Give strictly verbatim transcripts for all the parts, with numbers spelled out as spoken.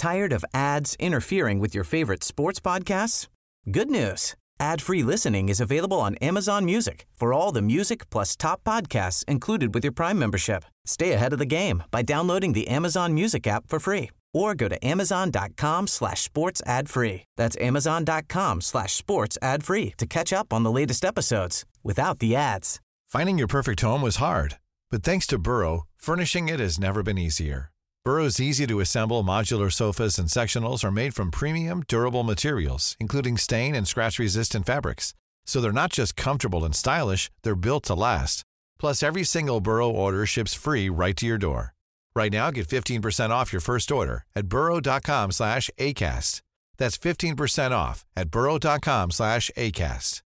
Tired of ads interfering with your favorite sports podcasts? Good news. Ad-free listening is available on Amazon Music for all the music plus top podcasts included with your Prime membership. Stay ahead of the game by downloading the Amazon Music app for free or go to amazon.com slash sports ad free. That's amazon.com slash sports ad free to catch up on the latest episodes without the ads. Finding your perfect home was hard, but thanks to Burrow, furnishing it has never been easier. Burrow's easy-to-assemble modular sofas and sectionals are made from premium, durable materials, including stain and scratch-resistant fabrics. So they're not just comfortable and stylish, they're built to last. Plus, every single Burrow order ships free right to your door. Right now, get fifteen percent off your first order at burrow.com slash ACAST. That's fifteen percent off at burrow.com slash ACAST.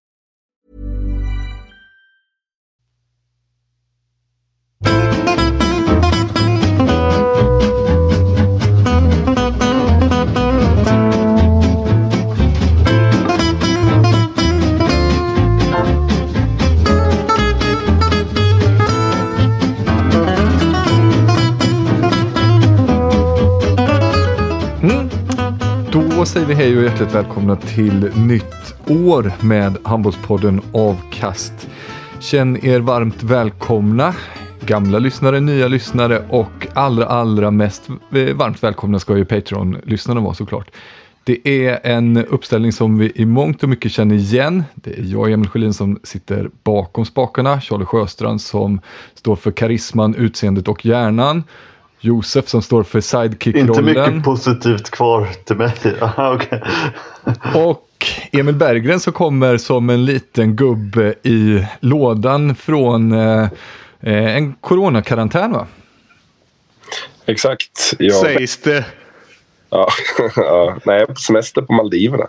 Då säger vi hej och hjärtligt välkomna till nytt år med Handbollspodden Avkast. Känn er varmt välkomna, gamla lyssnare, nya lyssnare och allra allra mest varmt välkomna ska ju Patreon-lyssnarna vara såklart. Det är en uppställning som vi i mångt och mycket känner igen. Det är jag, Emil Sjölin, som sitter bakom spakarna. Charlie Sjöstrand som står för karisman, utseendet och hjärnan. Josef som står för sidekick-rollen. Inte mycket positivt kvar till mig. Aha, okay. Och Emil Berggren som kommer som en liten gubbe i lådan från eh, en coronakarantän, va? Exakt. Jag... Sägs det. Ja, ja, nej, på semester på Maldiverna.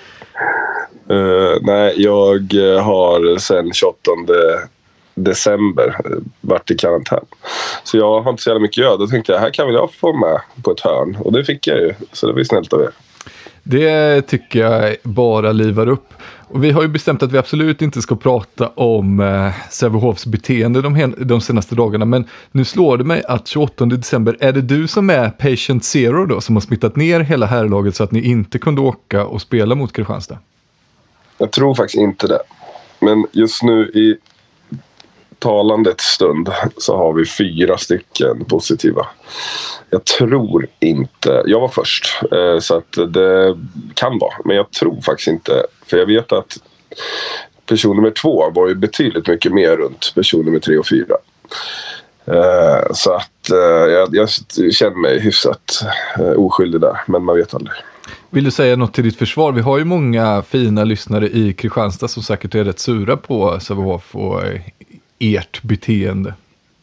Uh, nej, jag har sedan tjugoåttonde december varit i karantän. Så jag har inte så jävla mycket att göra. Då tänkte jag, här kan väl jag få med på ett hörn. Och det fick jag ju. Så det var snällt av er. Det tycker jag bara livar upp. Och vi har ju bestämt att vi absolut inte ska prata om eh, Sävehofs beteende de, de senaste dagarna. Men nu slår det mig att tjugoåttonde december, är det du som är patient zero då? Som har smittat ner hela herrlaget så att ni inte kunde åka och spela mot Kristianstad? Jag tror faktiskt inte det. Men just nu i talandets stund så har vi fyra stycken positiva. Jag tror inte, jag var först så att det kan vara, men jag tror faktiskt inte, för jag vet att person nummer två var ju betydligt mycket mer runt person nummer tre och fyra. Så att jag, jag känner mig hyfsat oskyldig där, men man vet aldrig. Vill du säga något till ditt försvar? Vi har ju många fina lyssnare i Kristianstad som säkert är rätt sura på Sävehof och ert beteende.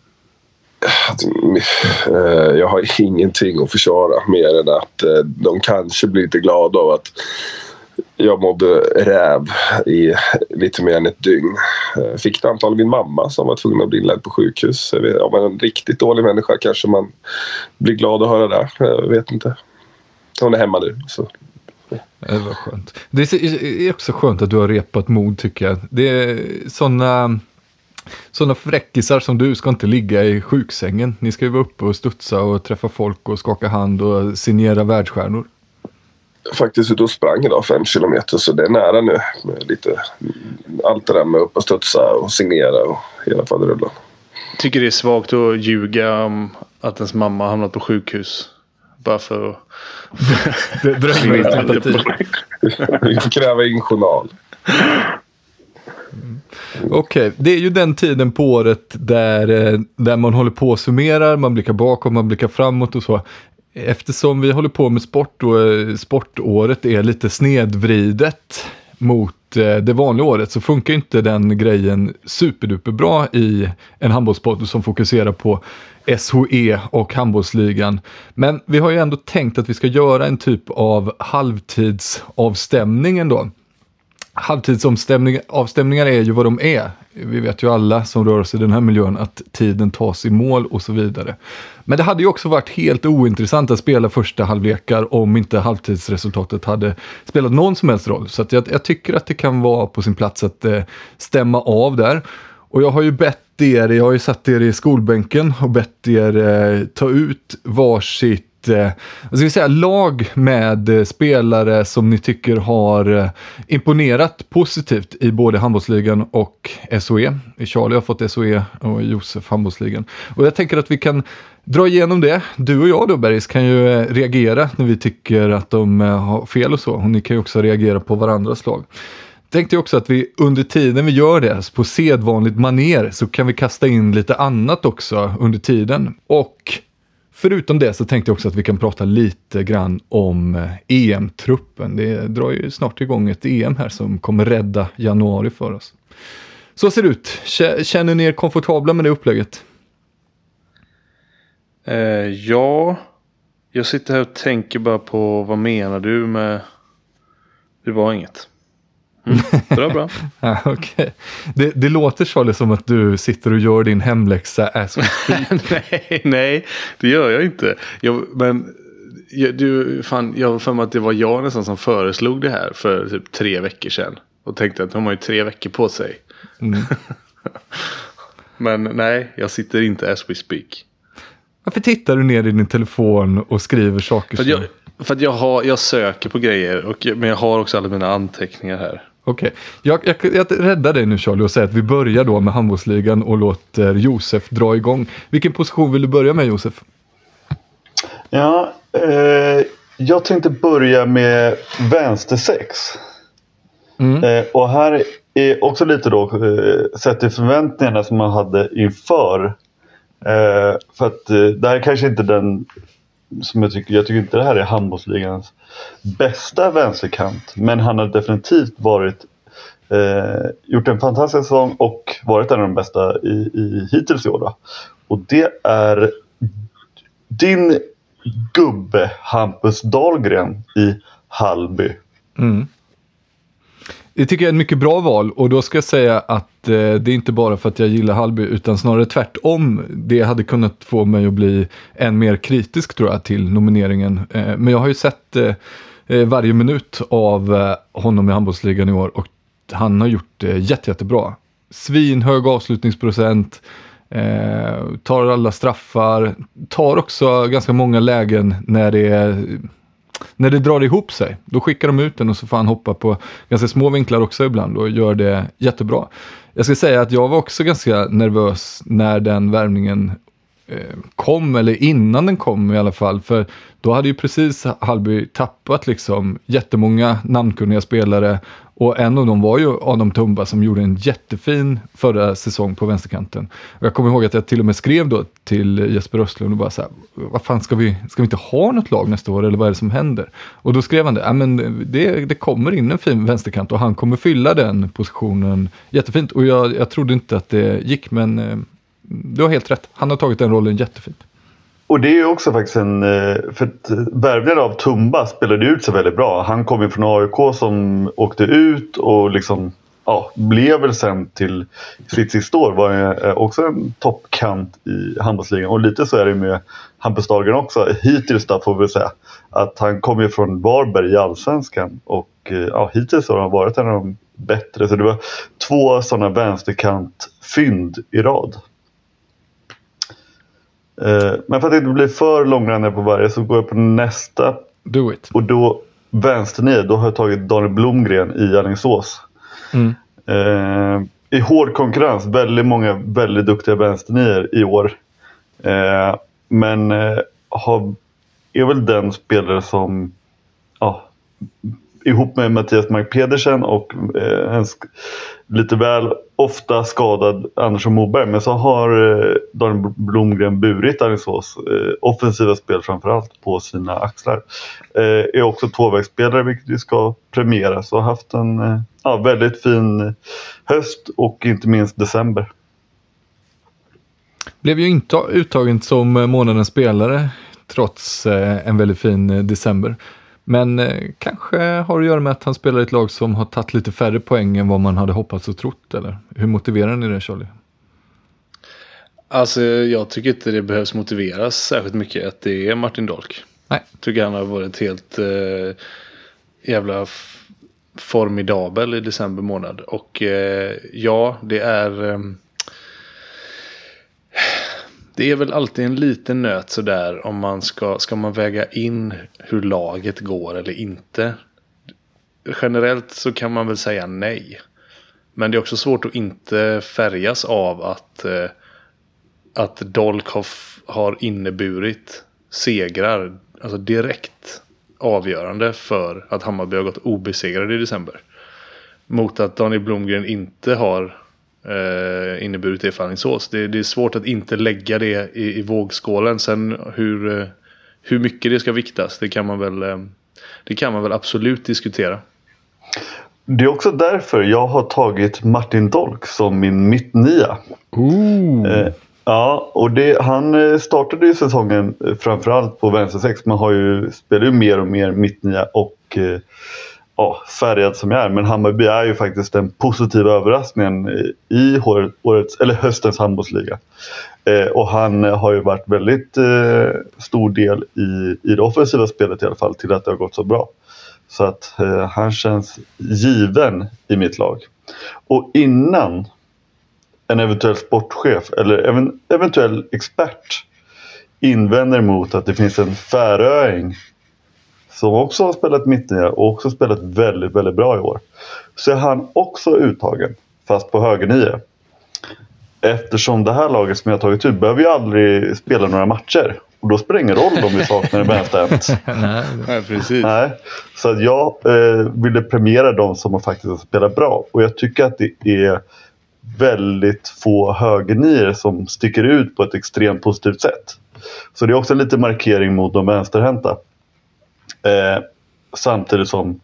Jag har ingenting att försvara mer än att de kanske blir lite glada av att jag mådde räv i lite mer än ett dygn. Fick det antal min mamma som var tvungen att bli inlagd på sjukhus. Om man är en riktigt dålig människa kanske man blir glad att höra det. Jag vet inte. Hon är hemma nu. Så. Det var skönt. Det är också skönt att du har repat mod, tycker jag. Det är sådana... Sådana fräckisar som du ska inte ligga i sjuksängen. Ni ska ju vara uppe och studsa och träffa folk och skaka hand och signera världsstjärnor. Faktiskt ute och sprang idag fem kilometer, så det är nära nu. Med lite, allt det där med upp och studsa och signera och hela faderullan. Tycker det är svagt att ljuga om att ens mamma hamnat på sjukhus. Bara för att... Vi får kräva in journal. Mm. Okej, okay. Det är ju den tiden på året där, där man håller på och summerar, man blickar bakåt, man blickar framåt och så. Eftersom vi håller på med sport och sportåret är lite snedvridet mot det vanliga året, så funkar inte den grejen superduperbra i en handbollspodd som fokuserar på S H E och handbollsligan. Men vi har ju ändå tänkt att vi ska göra en typ av halvtidsavstämning ändå. Halvtidsavstämningar är ju vad de är. Vi vet ju alla som rör oss i den här miljön att tiden tas i mål och så vidare. Men det hade ju också varit helt ointressant att spela första halvlekar om inte halvtidsresultatet hade spelat någon som helst roll. Så att jag, jag tycker att det kan vara på sin plats att eh, stämma av där. Och jag har ju bett er, jag har ju satt er i skolbänken och bett er eh, ta ut varsitt eh, vad ska vi säga, lag med eh, spelare som ni tycker har eh, imponerat positivt i både handbollsligan och S O E. Charlie har fått S O E och Josef handbollsligan. Och jag tänker att vi kan dra igenom det. Du och jag då, Bergs, kan ju eh, reagera när vi tycker att de eh, har fel och så. Och ni kan ju också reagera på varandras lag. Tänkte jag också att vi under tiden vi gör det på sedvanligt maner så kan vi kasta in lite annat också under tiden. Och förutom det så tänkte jag också att vi kan prata lite grann om E M-truppen. Det drar ju snart igång ett E M här som kommer rädda januari för oss. Så ser det ut. Känner ni er komfortabla med det upplägget? Eh, ja, jag sitter här och tänker bara på vad menar du med det var inget. Mm, det var bra. Ja, okay. det, det låter så som att du sitter och gör din hemläxa as we speak. nej, nej, det gör jag inte. Jag, men jag, du, fan, jag har för mig att det var jag nästan som föreslog det här för typ tre veckor sedan. Och tänkte att de har ju tre veckor på sig. Mm. Men nej, jag sitter inte as we speak. Varför tittar du ner i din telefon och skriver saker för så? Jag, för att jag, har, jag söker på grejer, och, men jag har också alla mina anteckningar här. Okej, okay. jag, jag, jag räddar dig nu, Charlie, och säger att vi börjar då med handbollsligan och låter Josef dra igång. Vilken position vill du börja med, Josef? Ja, eh, jag tänkte börja med vänster sex. Mm. Eh, och här är också lite då eh, sett till förväntningarna som man hade inför. Eh, för att eh, det här är kanske inte den som jag tycker, jag tycker inte det här är handbollsligans bästa vänsterkant, men han har definitivt varit eh, gjort en fantastisk säsong och varit en av de bästa i, i hittills i år då. Och det är din gubbe Hampus Dahlgren i Hallby. Mm. Det tycker jag är ett mycket bra val, och då ska jag säga att eh, det är inte bara för att jag gillar Hallby utan snarare tvärtom. Det hade kunnat få mig att bli än mer kritisk, tror jag, till nomineringen. Eh, men jag har ju sett eh, varje minut av eh, honom i handbollsligan i år, och han har gjort det eh, jätte, jättebra. Svinhög avslutningsprocent, eh, tar alla straffar, tar också ganska många lägen när det är... När det drar ihop sig, då skickar de ut den och så får han hoppa på ganska små vinklar också ibland och gör det jättebra. Jag ska säga att jag var också ganska nervös när den värvningen eh, kom, eller innan den kom i alla fall. För då hade ju precis Hallby tappat liksom jättemånga namnkunniga spelare, och en av dem var ju Adam Tumba som gjorde en jättefin förra säsong på vänsterkanten. Och jag kommer ihåg att jag till och med skrev då till Jesper Östlund och bara så här: vad fan, ska vi, ska vi inte ha något lag nästa år, eller vad är det som händer? Och då skrev han det, ja, men det, det kommer in en fin vänsterkant och han kommer fylla den positionen jättefint. Och jag, jag trodde inte att det gick, men eh, du har helt rätt. Han har tagit den rollen jättefint. Och det är ju också faktiskt en... För att värvningen av Tumba spelade ut sig väldigt bra. Han kom ju från A I K som åkte ut och liksom... Ja, blev väl sen till sitt sista år. Var ju också en toppkant i handbollsligan. Och lite så är det med Hampus Dahlgren också. Hittills då får vi säga att han kom ju från Varberg i Allsvenskan. Och ja, hittills har han varit en av de bättre. Så det var två sådana vänsterkant-fynd i rad. Men för att det inte blir för långrandig på varje så går jag på nästa. Do it. Och då vänsternio, då har jag tagit Daniel Blomgren i Alingsås. Mm. Eh, I hård konkurrens, väldigt många väldigt duktiga vänsternior i år. Eh, men eh, har, är väl den spelare som ja, ihop med Mattias Mark Pedersen och eh, en sk- lite väl ofta skadad Andersson Moberg, men så har eh, Daniel Blomgren burit Alingsås eh, offensiva spel framförallt på sina axlar. Eh, är också tvåvägsspelare, vilket vi ska premiera, så har haft en eh, ja, väldigt fin höst och inte minst december. Blev ju inte uttagen som månadens spelare trots eh, en väldigt fin eh, december. Men eh, kanske har att göra med att han spelar i ett lag som har tagit lite färre poäng än vad man hade hoppats och trott, eller? Hur motiverar ni det, Charlie? Alltså, jag tycker inte det behövs motiveras särskilt mycket att det är Martin Dahlk. Nej. Tycker han har varit helt eh, jävla f- formidabel i december månad. Och eh, ja, det är... Eh, det är väl alltid en liten nöt sådär om man ska, ska man väga in hur laget går eller inte. Generellt så kan man väl säga nej. Men det är också svårt att inte färgas av att, eh, att Dolkov har inneburit segrar, alltså direkt avgörande för att Hammarby har gått obesegrade i december. Mot att Daniel Blomgren inte har eh, inneburit det för Alingsås. Det, det är svårt att inte lägga det i, i vågskålen. Sen hur, eh, hur mycket det ska viktas, det kan man väl, eh, det kan man väl absolut diskutera. Det är också därför jag har tagit Martin Dolk som min mittnia. Eh, ja, och det, han startade ju säsongen framförallt på vänstersex. Man har ju, spelar ju mer och mer mittnia och eh, ja, färgad som jag är. Men Hammarby är ju faktiskt den positiva överraskningen i årets, eller höstens handbollsliga. Eh, och han har ju varit väldigt eh, stor del i, i det offensiva spelet i alla fall till att det har gått så bra. Så att eh, han känns given i mitt lag. Och innan en eventuell sportchef eller ev- eventuell expert invänder mot att det finns en färöing som också har spelat mittnia och också spelat väldigt, väldigt bra i år, så är han också uttagen, fast på högernio. Eftersom det här laget som jag har tagit ut behöver ju aldrig spela några matcher. Och då spelar det ingen roll om vi saknar en vänsterhänt. Nej, Nej, precis. Nej. Så att jag eh, ville premiera de som har faktiskt spelat bra. Och jag tycker att det är väldigt få högernier som sticker ut på ett extremt positivt sätt. Så det är också lite markering mot de vänsterhänta. Eh, samtidigt som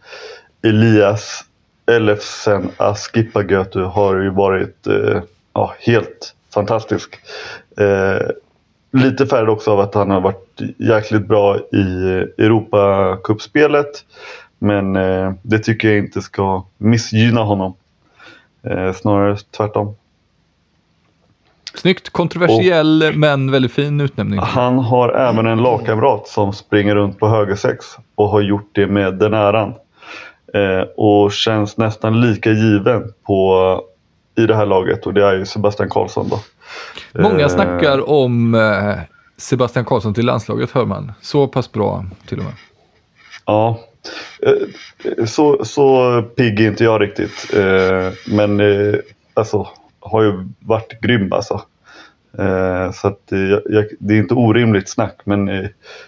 Elias Elefsen Askipagötu har ju varit eh, ja, helt fantastisk. Eh, lite färd också av att han har varit jäkligt bra i Europa-cupspelet. Men eh, det tycker jag inte ska missgynna honom. Eh, snarare tvärtom. Snyggt, kontroversiell och men väldigt fin utnämning. Han har även en lagkamrat som springer runt på höger sex och har gjort det med den äran. Eh, och känns nästan lika given på, i det här laget, och det är ju Sebastian Karlsson då. Många eh, snackar om eh, Sebastian Karlsson till landslaget, hör man. Så pass bra till och med. Ja, eh, så, så pigg är inte jag riktigt. Eh, men eh, alltså har ju varit grym alltså. Eh, så att eh, jag, det är inte orimligt snack, men eh,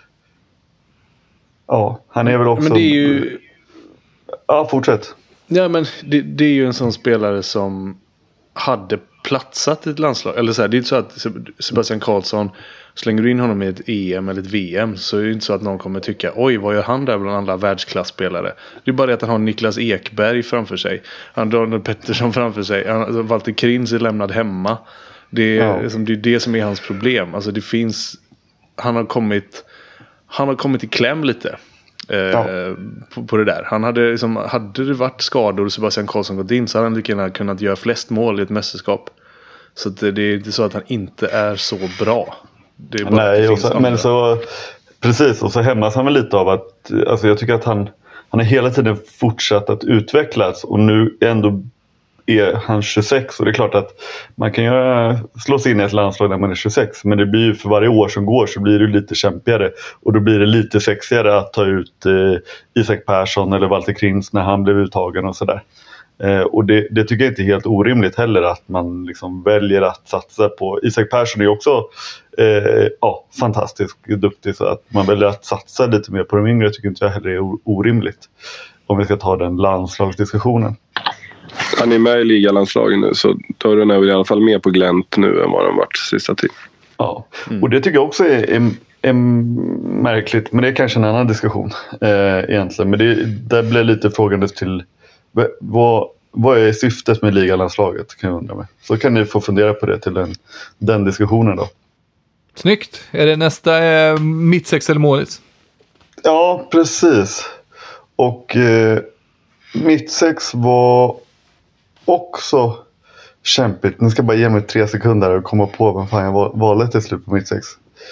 ja, han är väl också... Men det är ju... Ja, fortsätt. Ja, men det, det är ju en sån spelare som hade platsat i ett landslag. Eller så här, det är inte så att Sebastian Karlsson slänger in honom i ett E M eller ett V M, så är det inte så att någon kommer tycka, oj, vad gör han där bland alla världsklasspelare? Det är bara det att han har Niklas Ekberg framför sig. Han har Daniel Pettersson framför sig. Han, alltså, Walter Krins är lämnad hemma. Det är, ja. liksom, det är det som är hans problem. Alltså det finns... Han har kommit... Han har kommit i kläm lite. Eh, ja. på, på det där. Han hade, liksom, hade det varit skador och Sebastian Karlsson gått in, så hade han lika gärna kunnat göra flest mål i ett mästerskap. Så det, det är inte så att han inte är så bra. Det är bara Nej, det och så, men så precis, och så hämmas han väl lite av att, alltså jag tycker att han han har hela tiden fortsatt att utvecklas, och nu ändå är han tjugosex, och det är klart att man kan ju slå sig in i ett landslag när man är tjugosex, men det blir ju för varje år som går så blir det lite kämpigare, och då blir det lite sexigare att ta ut eh, Isak Persson eller Walter Krins när han blev uttagen och sådär. Eh, och det, det tycker jag inte är helt orimligt heller, att man liksom väljer att satsa på. Isak Persson är också eh, ja, fantastiskt duktig, så att man väljer att satsa lite mer på de yngre tycker inte jag heller är orimligt, om vi ska ta den landslagsdiskussionen. Han är med i ligalandslagen nu, så dörren är väl i alla fall mer på glänt nu än vad den varit sista tiden. Ja, mm. och det tycker jag också är, är, är märkligt, men det är kanske en annan diskussion eh, egentligen. Men det, där blir lite frågandes till vad, vad är syftet med ligalandslaget, kan jag undra mig. Så kan ni få fundera på det till den, den diskussionen då. Snyggt. Är det nästa eh, mittsex eller målis? Ja, precis. Och eh, mittsex var också kämpigt. Ni ska bara ge mig tre sekunder och komma på vad fan jag valde till slut på mittsex.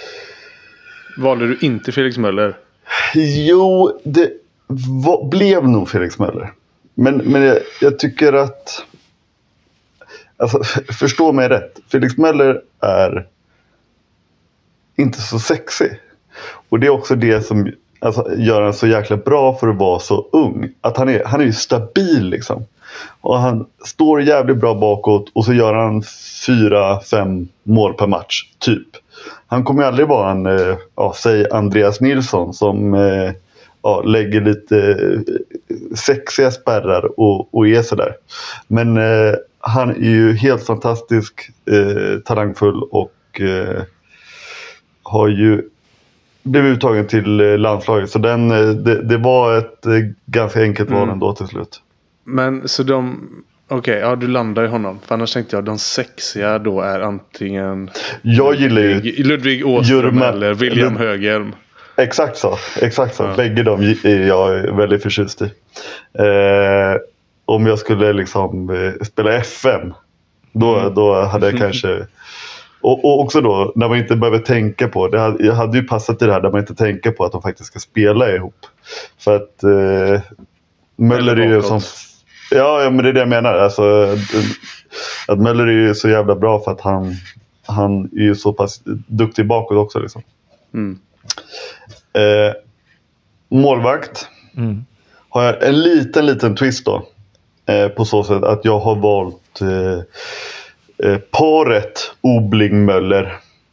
Valde du inte Felix Möller? Jo, det var, blev nog Felix Möller. Men, men jag, jag tycker att... Alltså, förstå mig rätt. Felix Möller är inte så sexig. Och det är också det som alltså, gör han så jäkla bra för att vara så ung. Att han är, han är ju stabil liksom. Och han står jävligt bra bakåt och så gör han fyra, fem mål per match, typ. Han kommer ju aldrig vara en, eh, ja, säg Andreas Nilsson som eh, ja, lägger lite eh, sexiga spärrar och, och är sådär. Men eh, han är ju helt fantastisk, eh, talangfull och eh, har ju blivit uttagen till eh, landslaget. Så den, eh, det, det var ett eh, ganska enkelt val ändå till slut. Men så de... Okej, okay, ja du landar i honom. För annars tänkte jag de sexiga då är antingen... Jag gillar ju... Ludvig Åström eller William Lud... Höghelm. Exakt så. Exakt så. Ja. Bägge de är jag väldigt förtjust i. Eh, om jag skulle liksom eh, spela F M. Då, mm. då hade jag kanske... Och, och också då, när man inte behöver tänka på... Det hade, jag hade ju passat i det här där man inte tänker på att de faktiskt ska spela ihop. För att... Eh, Möller är ju som... Ja, ja, men det är det jag menar. Alltså, att Möller är ju så jävla bra för att han, han är ju så pass duktig bakåt också. Liksom. Mm. Eh, målvakt. Mm. Har jag en liten, liten twist då. Eh, på så sätt att jag har valt eh, eh, paret Obling-Möller.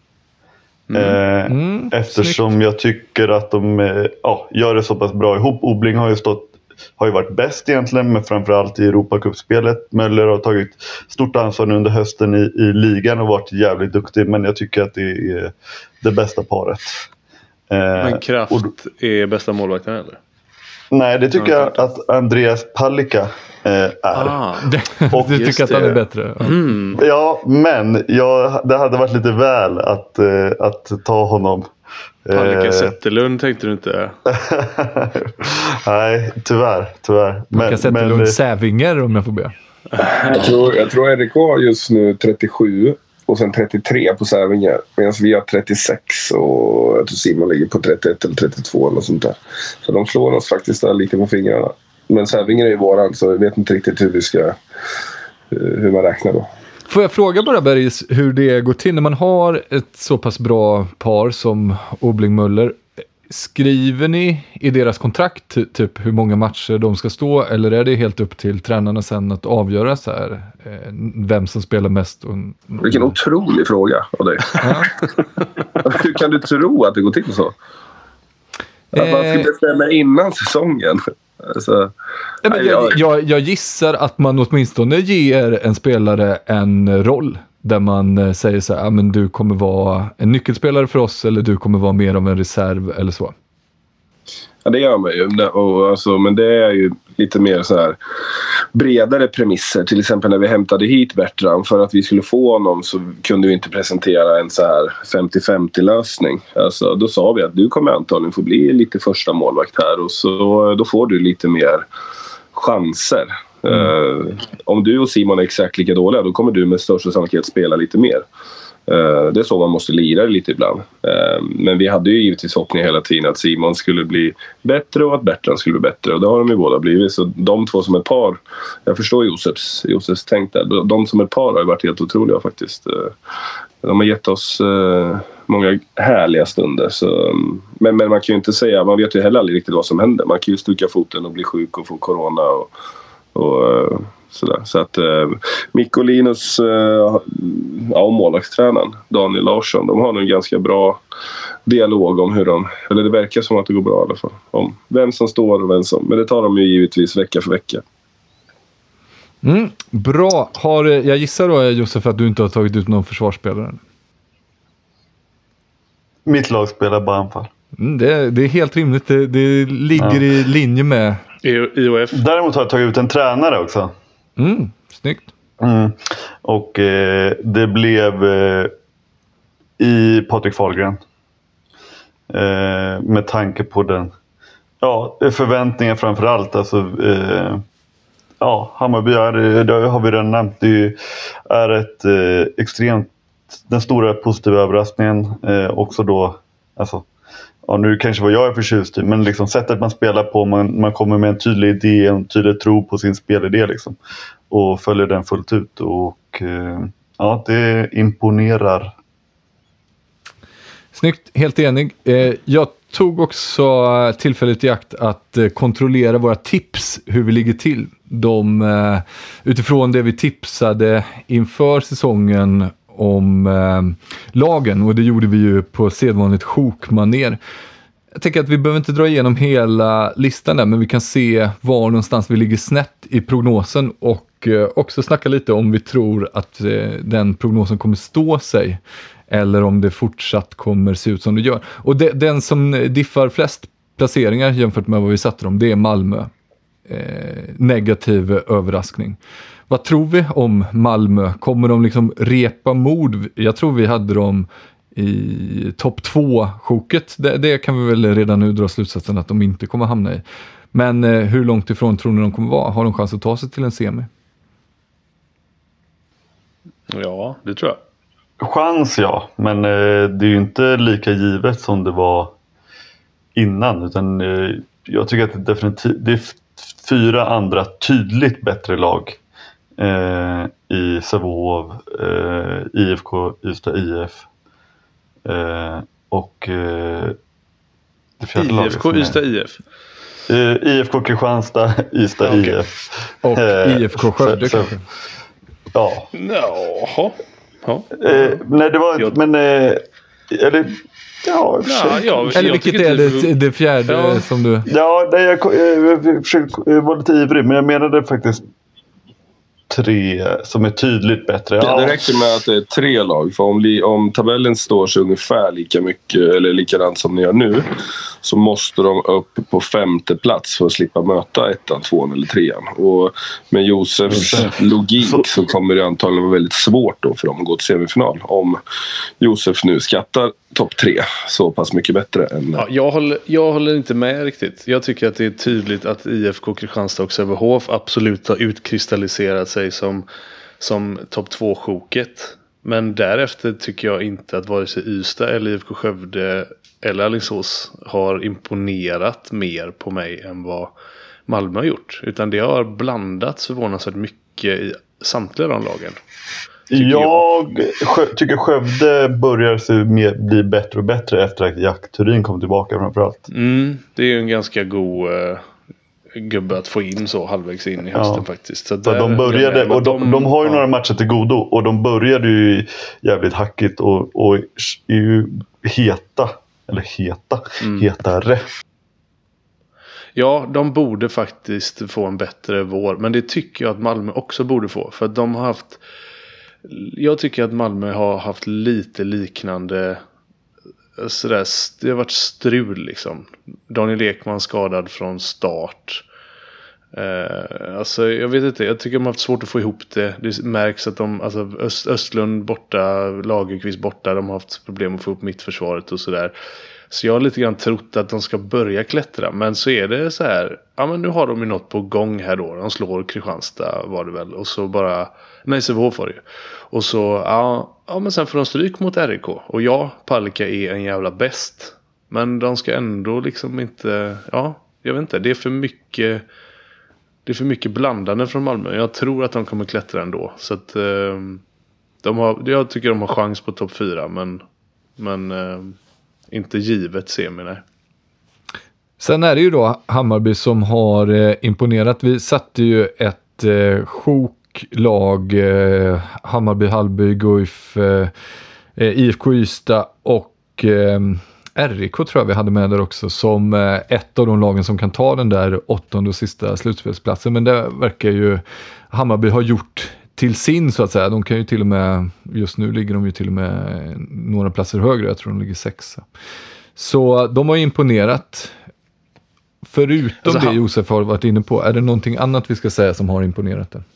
Mm. Eh, mm. Eftersom Snyggt. Jag tycker att de eh, ja, gör det så pass bra ihop. Obling har ju stått har ju varit bäst egentligen, men framförallt i Europacupspelet. Möller har tagit stort ansvar under hösten i, i ligan och varit jävligt duktig, men jag tycker att det är det bästa paret. Men Kraft och, är bästa målvakten eller? Nej, det tycker jag att Andreas Palicka eh, är. Ah, och du tycker att han är bättre? Mm. Ja, men jag, det hade varit lite väl att, eh, att ta honom. Palicka Zetterlund tänkte du inte? Nej, tyvärr. tyvärr. Palicka Zetterlund Sävinger om jag får be. Jag tror, jag tror R K har just nu trettiosju och sen trettiotre på Sävinger. Medan vi har trettiosex och jag tror Simon ligger på trettioett eller trettiotvå eller sånt där. Så de slår oss faktiskt där lite på fingrarna. Men Sävinger är ju våran så jag vet inte riktigt hur vi ska hur man räknar då. Får jag fråga bara Bergis hur det går till när man har ett så pass bra par som Obling-Möller. Skriver ni i deras kontrakt typ hur många matcher de ska stå, eller är det helt upp till tränarna sen att avgöra så här vem som spelar mest? Och... Vilken otrolig fråga av dig. Ja. Hur kan du tro att det går till så? Att man ska bestämma innan säsongen. Alltså, ja, men jag, jag, jag gissar att man åtminstone ger en spelare en roll där man säger så här, ja, men du kommer vara en nyckelspelare för oss eller du kommer vara mer av en reserv eller så. Ja, det gör man ju. Och alltså, men det är ju lite mer så här bredare premisser. Till exempel när vi hämtade hit Bertram för att vi skulle få honom så kunde vi inte presentera en så här femtio femtio lösning. Alltså, då sa vi att du kommer antagligen få bli lite första målvakt här och så, då får du lite mer chanser. Mm. Uh, om du och Simon är exakt lika dåliga då kommer du med största sannolikhet spela lite mer. Uh, det är så man måste lira lite ibland. Uh, men vi hade ju givetvis hoppning hela tiden att Simon skulle bli bättre och att Bertrand skulle bli bättre. Och det har de ju båda blivit. Så de två som ett par, jag förstår Josefs, Josefs tänk där. De som ett par har ju varit helt otroliga faktiskt. Uh, de har gett oss uh, många härliga stunder. Så, um, men, men man kan ju inte säga, man vet ju heller aldrig riktigt vad som händer. Man kan ju stuka foten och bli sjuk och få corona och, och uh, sådär. Så att eh, Mikko och Linus eh, ja, målvaktstränaren Daniel Larsson, de har nog en ganska bra dialog om hur de, eller det verkar som att det går bra i alla fall, om vem som står och vem som, men det tar de ju givetvis vecka för vecka. Mm, bra. Har, jag gissar då Josef att du inte har tagit ut någon försvarsspelare? Mitt lag spelar bara anfall. Mm, det, det är helt rimligt, det, det ligger ja. i linje med I O F. Däremot har jag tagit ut en tränare också. Mm, snyggt. Mm. Och eh, det blev eh, i Patrik Fahlgren. Eh, med tanke på den ja, förväntningar framförallt. Alltså, eh, ja, Hammarby är, det har vi redan nämnt, det är ett eh, extremt, den stora positiva överraskningen. Eh, också då, alltså, ja, nu kanske vad jag är förtjust i, men liksom sättet man spelar på, man, man kommer med en tydlig idé, en tydlig tro på sin spelidé liksom, och följer den fullt ut och eh, ja, det imponerar. Snyggt, helt enig. Eh, jag tog också tillfället i akt att eh, kontrollera våra tips, hur vi ligger till. De, eh, utifrån det vi tipsade inför säsongen om eh, lagen, och det gjorde vi ju på sedvanligt sjokmaner. Jag tänker att vi behöver inte dra igenom hela listan där, men vi kan se var någonstans vi ligger snett i prognosen och eh, också snacka lite om vi tror att eh, den prognosen kommer stå sig eller om det fortsatt kommer se ut som det gör. Och det, den som diffar flest placeringar jämfört med vad vi satte dem, det är Malmö. Eh, negativ överraskning. Vad tror vi om Malmö? Kommer de liksom repa mod? Jag tror vi hade dem i topp två-sjoket. Det, det kan vi väl redan nu dra slutsatsen att de inte kommer hamna i. Men eh, hur långt ifrån tror ni de kommer vara? Har de chans att ta sig till en semi? Ja, det tror jag. Chans ja, men eh, det är ju inte lika givet som det var innan. Utan eh, jag tycker att det definitivt det är f- fyra andra tydligt bättre lag eh, i Sävehof, eh, I F K Ystad I F eh, och eh, det fjärde laget I F K Ystad I F. eh, I F K Kristianstad Ystad Okay. I F och eh, I F K Skövde så, kanske. Ja. Jaha. Ja. Eh, nej, det var jag... men eh, eller ja, ja, jag, eller jag vilket är det, det, det fjärde ja. som du... Ja, nej, jag, jag, jag försökte vara lite ivrig, men jag menade faktiskt tre som är tydligt bättre. Ja, Ja. det räcker med att det är tre lag. För om, li, om tabellen står sig ungefär lika mycket eller likadant som ni gör nu, så måste de upp på femte plats för att slippa möta ettan, tvåan eller trean. Och med Josefs logik så kommer det antagligen vara väldigt svårt då för dem att gå till semifinal. Om Josef nu skattar topp tre så pass mycket bättre än... Ja, jag, håller, jag håller inte med riktigt. Jag tycker att det är tydligt att I F K Kristianstad och Sävehof absolut har utkristalliserat sig som, som topp två-sjoket. Men därefter tycker jag inte att vare sig Ystad eller I F K Skövde eller Alingsås har imponerat mer på mig än vad Malmö har gjort. Utan det har blandats förvånansvärt mycket i samtliga de lagen. Jag, jag sjö, tycker Skövde börjar se mer, bli bättre och bättre efter att Jack Turin kom tillbaka framförallt. Mm, det är ju en ganska god uh, gubbe att få in så halvvägs in i hösten, ja. Faktiskt. Så där, de började, och de, de, de har ju ja. några matcher till godo, och de började ju jävligt hackigt och, och är ju heta, eller heta, mm. hetare. Ja, de borde faktiskt få en bättre vår, men det tycker jag att Malmö också borde få, för att de har haft... Jag tycker att Malmö har haft lite liknande sådär, det har varit strul liksom. Daniel Ekman skadad från start. Eh, alltså jag vet inte, jag tycker de har haft svårt att få ihop det. Det märks att de, alltså Öst, Östlund borta, Lagerqvist borta, de har haft problem att få ihop mittförsvaret och sådär. Så jag har lite grann trott att de ska börja klättra. Men så är det så här, ja men nu har de ju något på gång här då. De slår Kristianstad var det väl. Och så bara, nej Sävehof var det ju. Och så, ja, ja men sen får de stryk mot R I K. Och ja, Palicka är en jävla bäst. Men de ska ändå liksom inte, ja, jag vet inte. Det är för mycket, det är för mycket blandande från Malmö. Jag tror att de kommer klättra ändå. Så att eh, de har, jag tycker de har chans på topp fyra. Men, men eh, inte givet semi, nej. Sen är det ju då Hammarby som har eh, imponerat. Vi satte ju ett eh, sjoklag, eh, Hammarby, Hallby, Guif, eh, I F K Ystad och eh, R I K tror jag vi hade med där också som eh, ett av de lagen som kan ta den där åttonde och sista slutspelsplatsen. Men det verkar ju Hammarby ha gjort till sin så att säga. De kan ju till och med, just nu ligger de ju till och med några platser högre. Jag tror de ligger sexa. Så de har imponerat. Förutom alltså, det Josef har varit inne på, är det någonting annat vi ska säga som har imponerat där?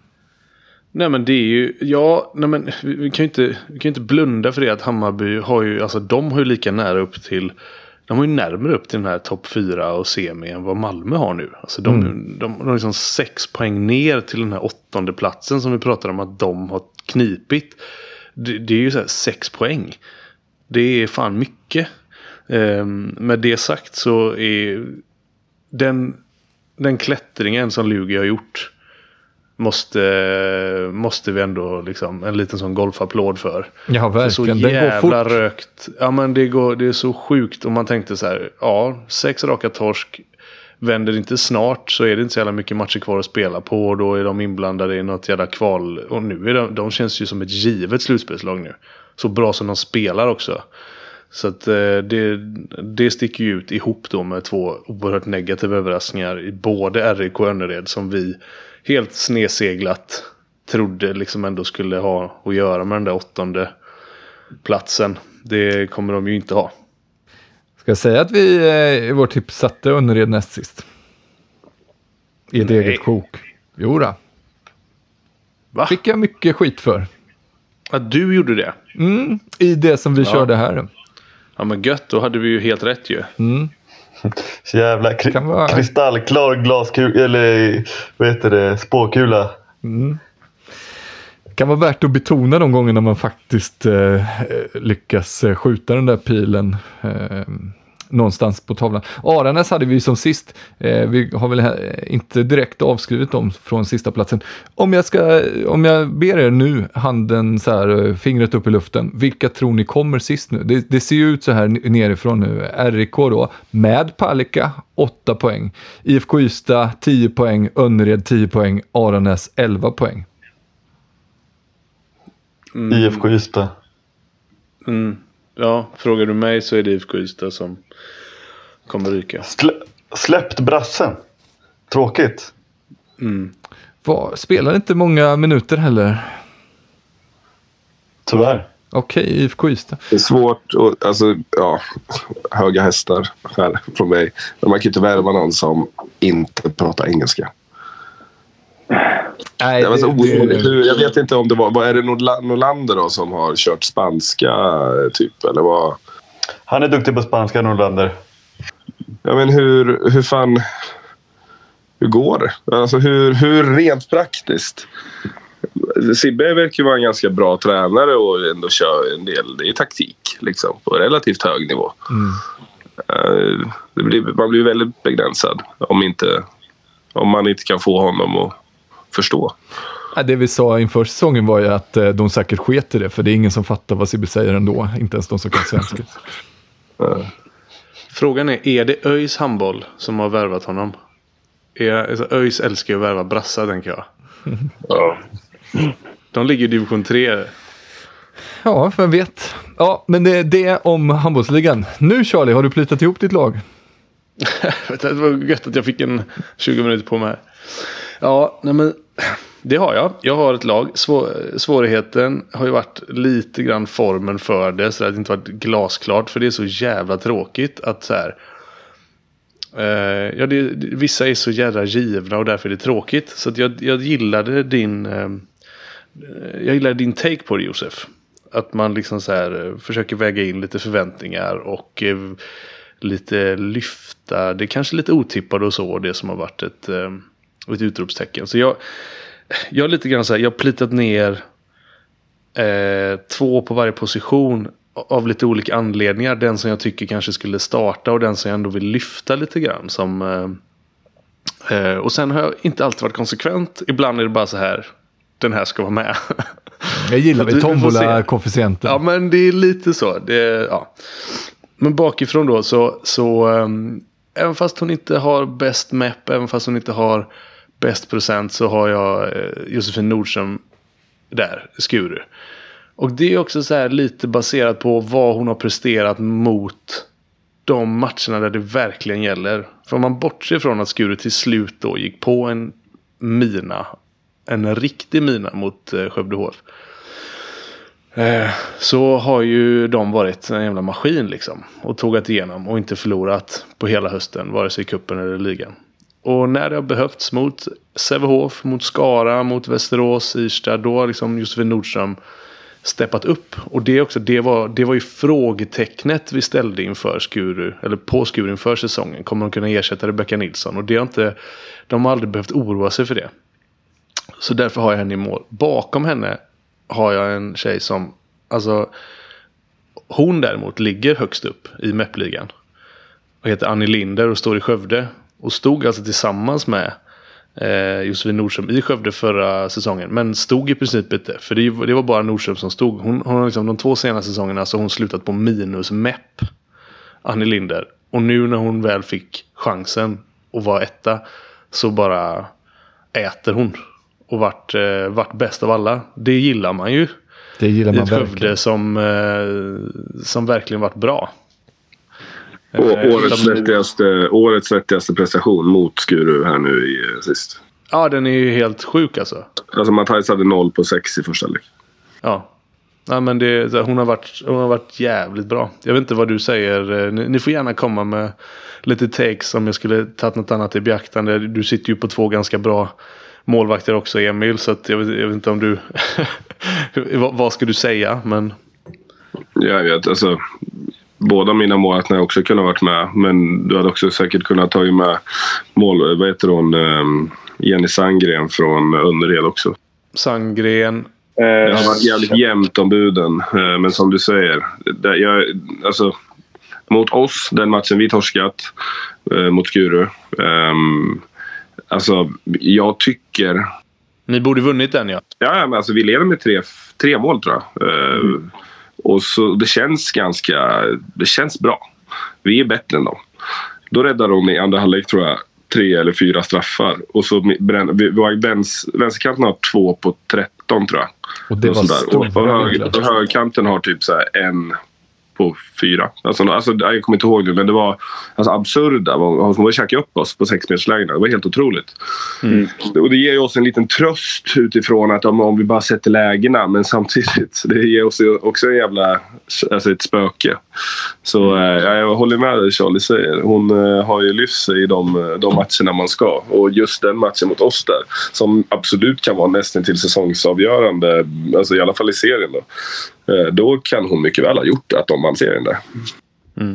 Nej men det är ju, ja, nej men vi, vi kan ju inte, vi kan inte blunda för det att Hammarby har ju, alltså de har ju lika nära upp till, de har ju närmare upp till den här topp fyra och semi än vad Malmö har nu. Alltså de, mm. de, de har liksom sex poäng ner till den här åttonde platsen som vi pratar om att de har knipit. Det, det är ju så här sex poäng. Det är fan mycket. Um, med det sagt så är den, den klättringen som Lugi har gjort måste, måste vi ändå liksom en liten sån golfapplåd för. Ja, verkligen. Så Det jävla går fort. rökt. Ja, men det, går, det är så sjukt. Och man tänkte så här, ja, sex raka torsk. Vänder inte snart så är det inte så jävla mycket matcher kvar att spela på. Och då är de inblandade i något jävla kval. Och nu är de, de känns ju som ett givet slutspelslag nu. Så bra som de spelar också. Så att det, det sticker ju ut ihop då med två oerhört negativa överraskningar i både R I K och Önnered som vi helt snedseglat trodde liksom ändå skulle ha att göra med den där åttonde platsen. Det kommer de ju inte ha. Ska jag säga att vi i vår tips satte Önnered näst sist? I ett Nej. eget kok. Jo då. Va? Fick jag mycket skit för. Att du gjorde det? Mm, i det som vi Ja. körde här. Ja, men gött, då hade vi ju helt rätt ju. Mm. Så jävla kri- Kan vara- kristallklar glaskula, eller vad heter det, spåkula. Kan vara värt att betona de gångerna man faktiskt eh, lyckas eh, skjuta den där pilen eh, någonstans på tavlan. Aranäs hade vi som sist. Eh, vi har väl här, inte direkt avskrivit dem från sista platsen. Om jag, ska, om jag ber er nu, handen så här, fingret upp i luften. Vilka tror ni kommer sist nu? Det, det ser ju ut så här nerifrån nu. R I K då, med Palicka, åtta poäng. I F K Ystad, tio poäng. Önnered, tio poäng. Aranäs, elva poäng. I F K Ystad. Mm. Ja, frågar du mig så är det I F K Ystad som kommer ryka. Slä- släppt brassen. Tråkigt. Mm. Var, spelar inte många minuter heller. Tyvärr. Okej, I F K Ystad. Det är svårt och alltså, ja, höga hästar här från mig. Men man kan ju inte värva någon som inte pratar engelska. Nej, Jag, var så det, orolig. det, Du, jag vet inte om det var... Vad är det Nordla- Norlander då som har kört spanska typ? Eller vad? Han är duktig på spanska, Norlander. Ja, men hur, hur fan... Hur går det? Alltså hur, hur rent praktiskt? Sibbe verkar ju vara en ganska bra tränare och ändå kör en del det är taktik liksom, på relativt hög nivå. mm. Uh, det blir, man blir väldigt begränsad om, inte, om man inte kan få honom att förstå. Ja, det vi sa inför säsongen var ju att eh, de säkert sket i det, för det är ingen som fattar vad Sibbe säger ändå, inte ens de som kan svenska. Uh. Frågan är, är det ÖIS handboll som har värvat honom? Är, alltså, ÖIS älskar ju att värva brassar, tänker jag. Ja. De ligger i division tre. Ja, vem vet. Ja, men det är det om handbollsligan. Nu Charlie, har du plitat ihop ditt lag? Det var gött att jag fick en tjugo minuter på mig. Ja, nej men det har jag. Jag har ett lag. Svår, svårigheten har ju varit lite grann formen för det. Så det har inte varit glasklart. För det är så jävla tråkigt att så här... Eh, ja, det, vissa är så jävla givna och därför är det tråkigt. Så att jag, jag gillade din... Eh, jag gillade din take på det, Josef. Att man liksom så här eh, försöker väga in lite förväntningar och... Eh, lite lyfta, det är kanske lite otippade och så, det som har varit ett, ett utropstecken. Så jag, jag är lite grann så här, jag har plitat ner eh, två på varje position av lite olika anledningar. Den som jag tycker kanske skulle starta och den som jag ändå vill lyfta lite grann. Som, eh, och sen har jag inte alltid varit konsekvent. Ibland är det bara så här, den här ska vara med. Jag gillar Du- vi du får tombola-koefficienten. Ja, men det är lite så. Det, ja. Men bakifrån då så, så um, även fast hon inte har bäst map, även fast hon inte har bäst procent, så har jag eh, Josefin Nordström där, Skuru. Och det är också så här lite baserat på vad hon har presterat mot de matcherna där det verkligen gäller. För om man bortser från att Skuru till slut då gick på en mina, en riktig mina mot eh, Skövde H F. Eh, så har ju de varit en jävla maskin liksom. Och tågat igenom och inte förlorat på hela hösten, vare sig i kuppen eller ligan. Och när det har behövts mot Sävehof, mot Skara, mot Västerås, Ystad, då har liksom Josefin Nordström steppat upp. Och det också, det var, det var ju frågetecknet vi ställde inför Skuru, eller på Skuru inför säsongen. Kommer de kunna ersätta Rebecka Nilsson? Och det har inte, de har aldrig behövt oroa sig för det. Så därför har jag henne i mål. Bakom henne har jag en tjej som, alltså, hon däremot ligger högst upp i M E P-ligan och heter Annie Linder och står i Skövde och stod alltså tillsammans med eh, Josefin Nordström i Skövde förra säsongen. Men stod i princip inte. För det, det var bara Nordström som stod. Hon, hon har liksom de två senaste säsongerna så hon slutat på minus M E P. Annie Linder. Och nu när hon väl fick chansen att vara etta så bara äter hon. Och vart, eh, vart bäst av alla. Det gillar man ju. Det gillar man i ett verkligen. Skövde som, eh, som verkligen varit bra. Och årets svettigaste, årets svettigaste prestation mot Skuru här nu i sist. Ja, den är ju helt sjuk alltså. Alltså Mattias hade noll på sex i första lek. Ja. Ja, men det, hon, har varit, hon har varit jävligt bra. Jag vet inte vad du säger. Ni, ni får gärna komma med lite takes om jag skulle tagit något annat i beaktande. Du sitter ju på två ganska bra målvakter också, Emil. Så att jag, vet, jag vet inte om du... vad, vad ska du säga? Men... Jag vet, alltså... Båda mina målvakter har också kunnat varit med. Men du hade också säkert kunnat ta med mål... Vad heter hon? Jenny Sandgren från Underhed också. Sandgren... Det har varit jävligt jämnt om buden. Men som du säger... Det, jag, alltså, mot oss, den matchen vi torskat mot Skuru... Um, Alltså, jag tycker... Ni borde vunnit den, ja. Ja, men alltså vi leder med tre, tre mål, tror jag. Mm. Uh, och så det känns ganska... Det känns bra. Vi är bättre än dem. Då räddar de i andra halvlek, tror jag, tre eller fyra straffar. Och så bränner... Vi, vi vänster, vänsterkanten har två på tretton, tror jag. Och det var stort. Och, och, hög, och högerkanten har typ så här en... på fyra. Alltså, alltså, jag kommer inte ihåg det, men det var alltså, absurda. Hon var käka upp oss på sexmeterslägena. Det var helt otroligt. Mm. Och det ger ju oss en liten tröst utifrån att om, om vi bara sätter lägena, men samtidigt det ger oss också en jävla alltså ett spöke. Så mm. äh, jag håller med dig, Charlie säger. Hon äh, har ju lyft sig i de, de matcherna man ska. Och just den matchen mot oss där, som absolut kan vara nästan till säsongsavgörande, alltså i alla fall i serien då. Då kan hon mycket väl ha gjort att de vann serien där. Mm.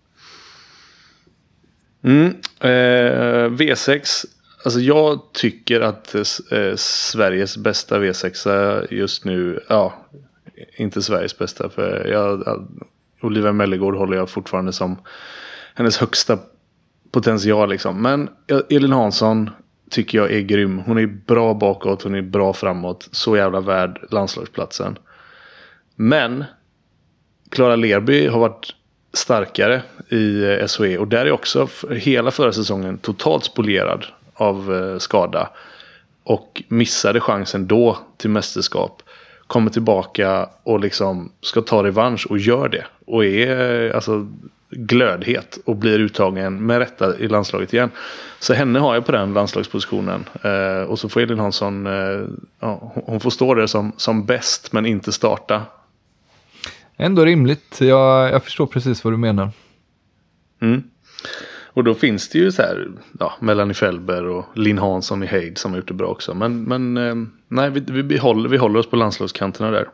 Mm. Eh, V sex. Alltså jag tycker att eh, Sveriges bästa V sex just nu, ja, inte Sveriges bästa, för jag, Olivia Mellegård håller jag fortfarande som hennes högsta potential liksom. Men Elin Hansson tycker jag är grym. Hon är bra bakåt, hon är bra framåt. Så jävla värd landslagsplatsen. Men Klara Lerby har varit starkare i S H E. Och där är också hela förra säsongen totalt spolierad av skada. Och missade chansen då till mästerskap. Kommer tillbaka och liksom ska ta revansch och gör det. Och är alltså glödhet och blir uttagen med rätta i landslaget igen. Så henne har jag på den landslagspositionen. Eh, och så får Elin Hansson, eh, ja, hon får stå där som, som bäst men inte starta. Ändå rimligt. Jag, jag förstår precis vad du menar. Mm. Och då finns det ju så här, ja, Melanie Fällberg och Linn Hansson i Heid som har gjort det bra också. Men, men eh, nej, vi, vi, vi, håller, vi håller oss på landslagskanterna där.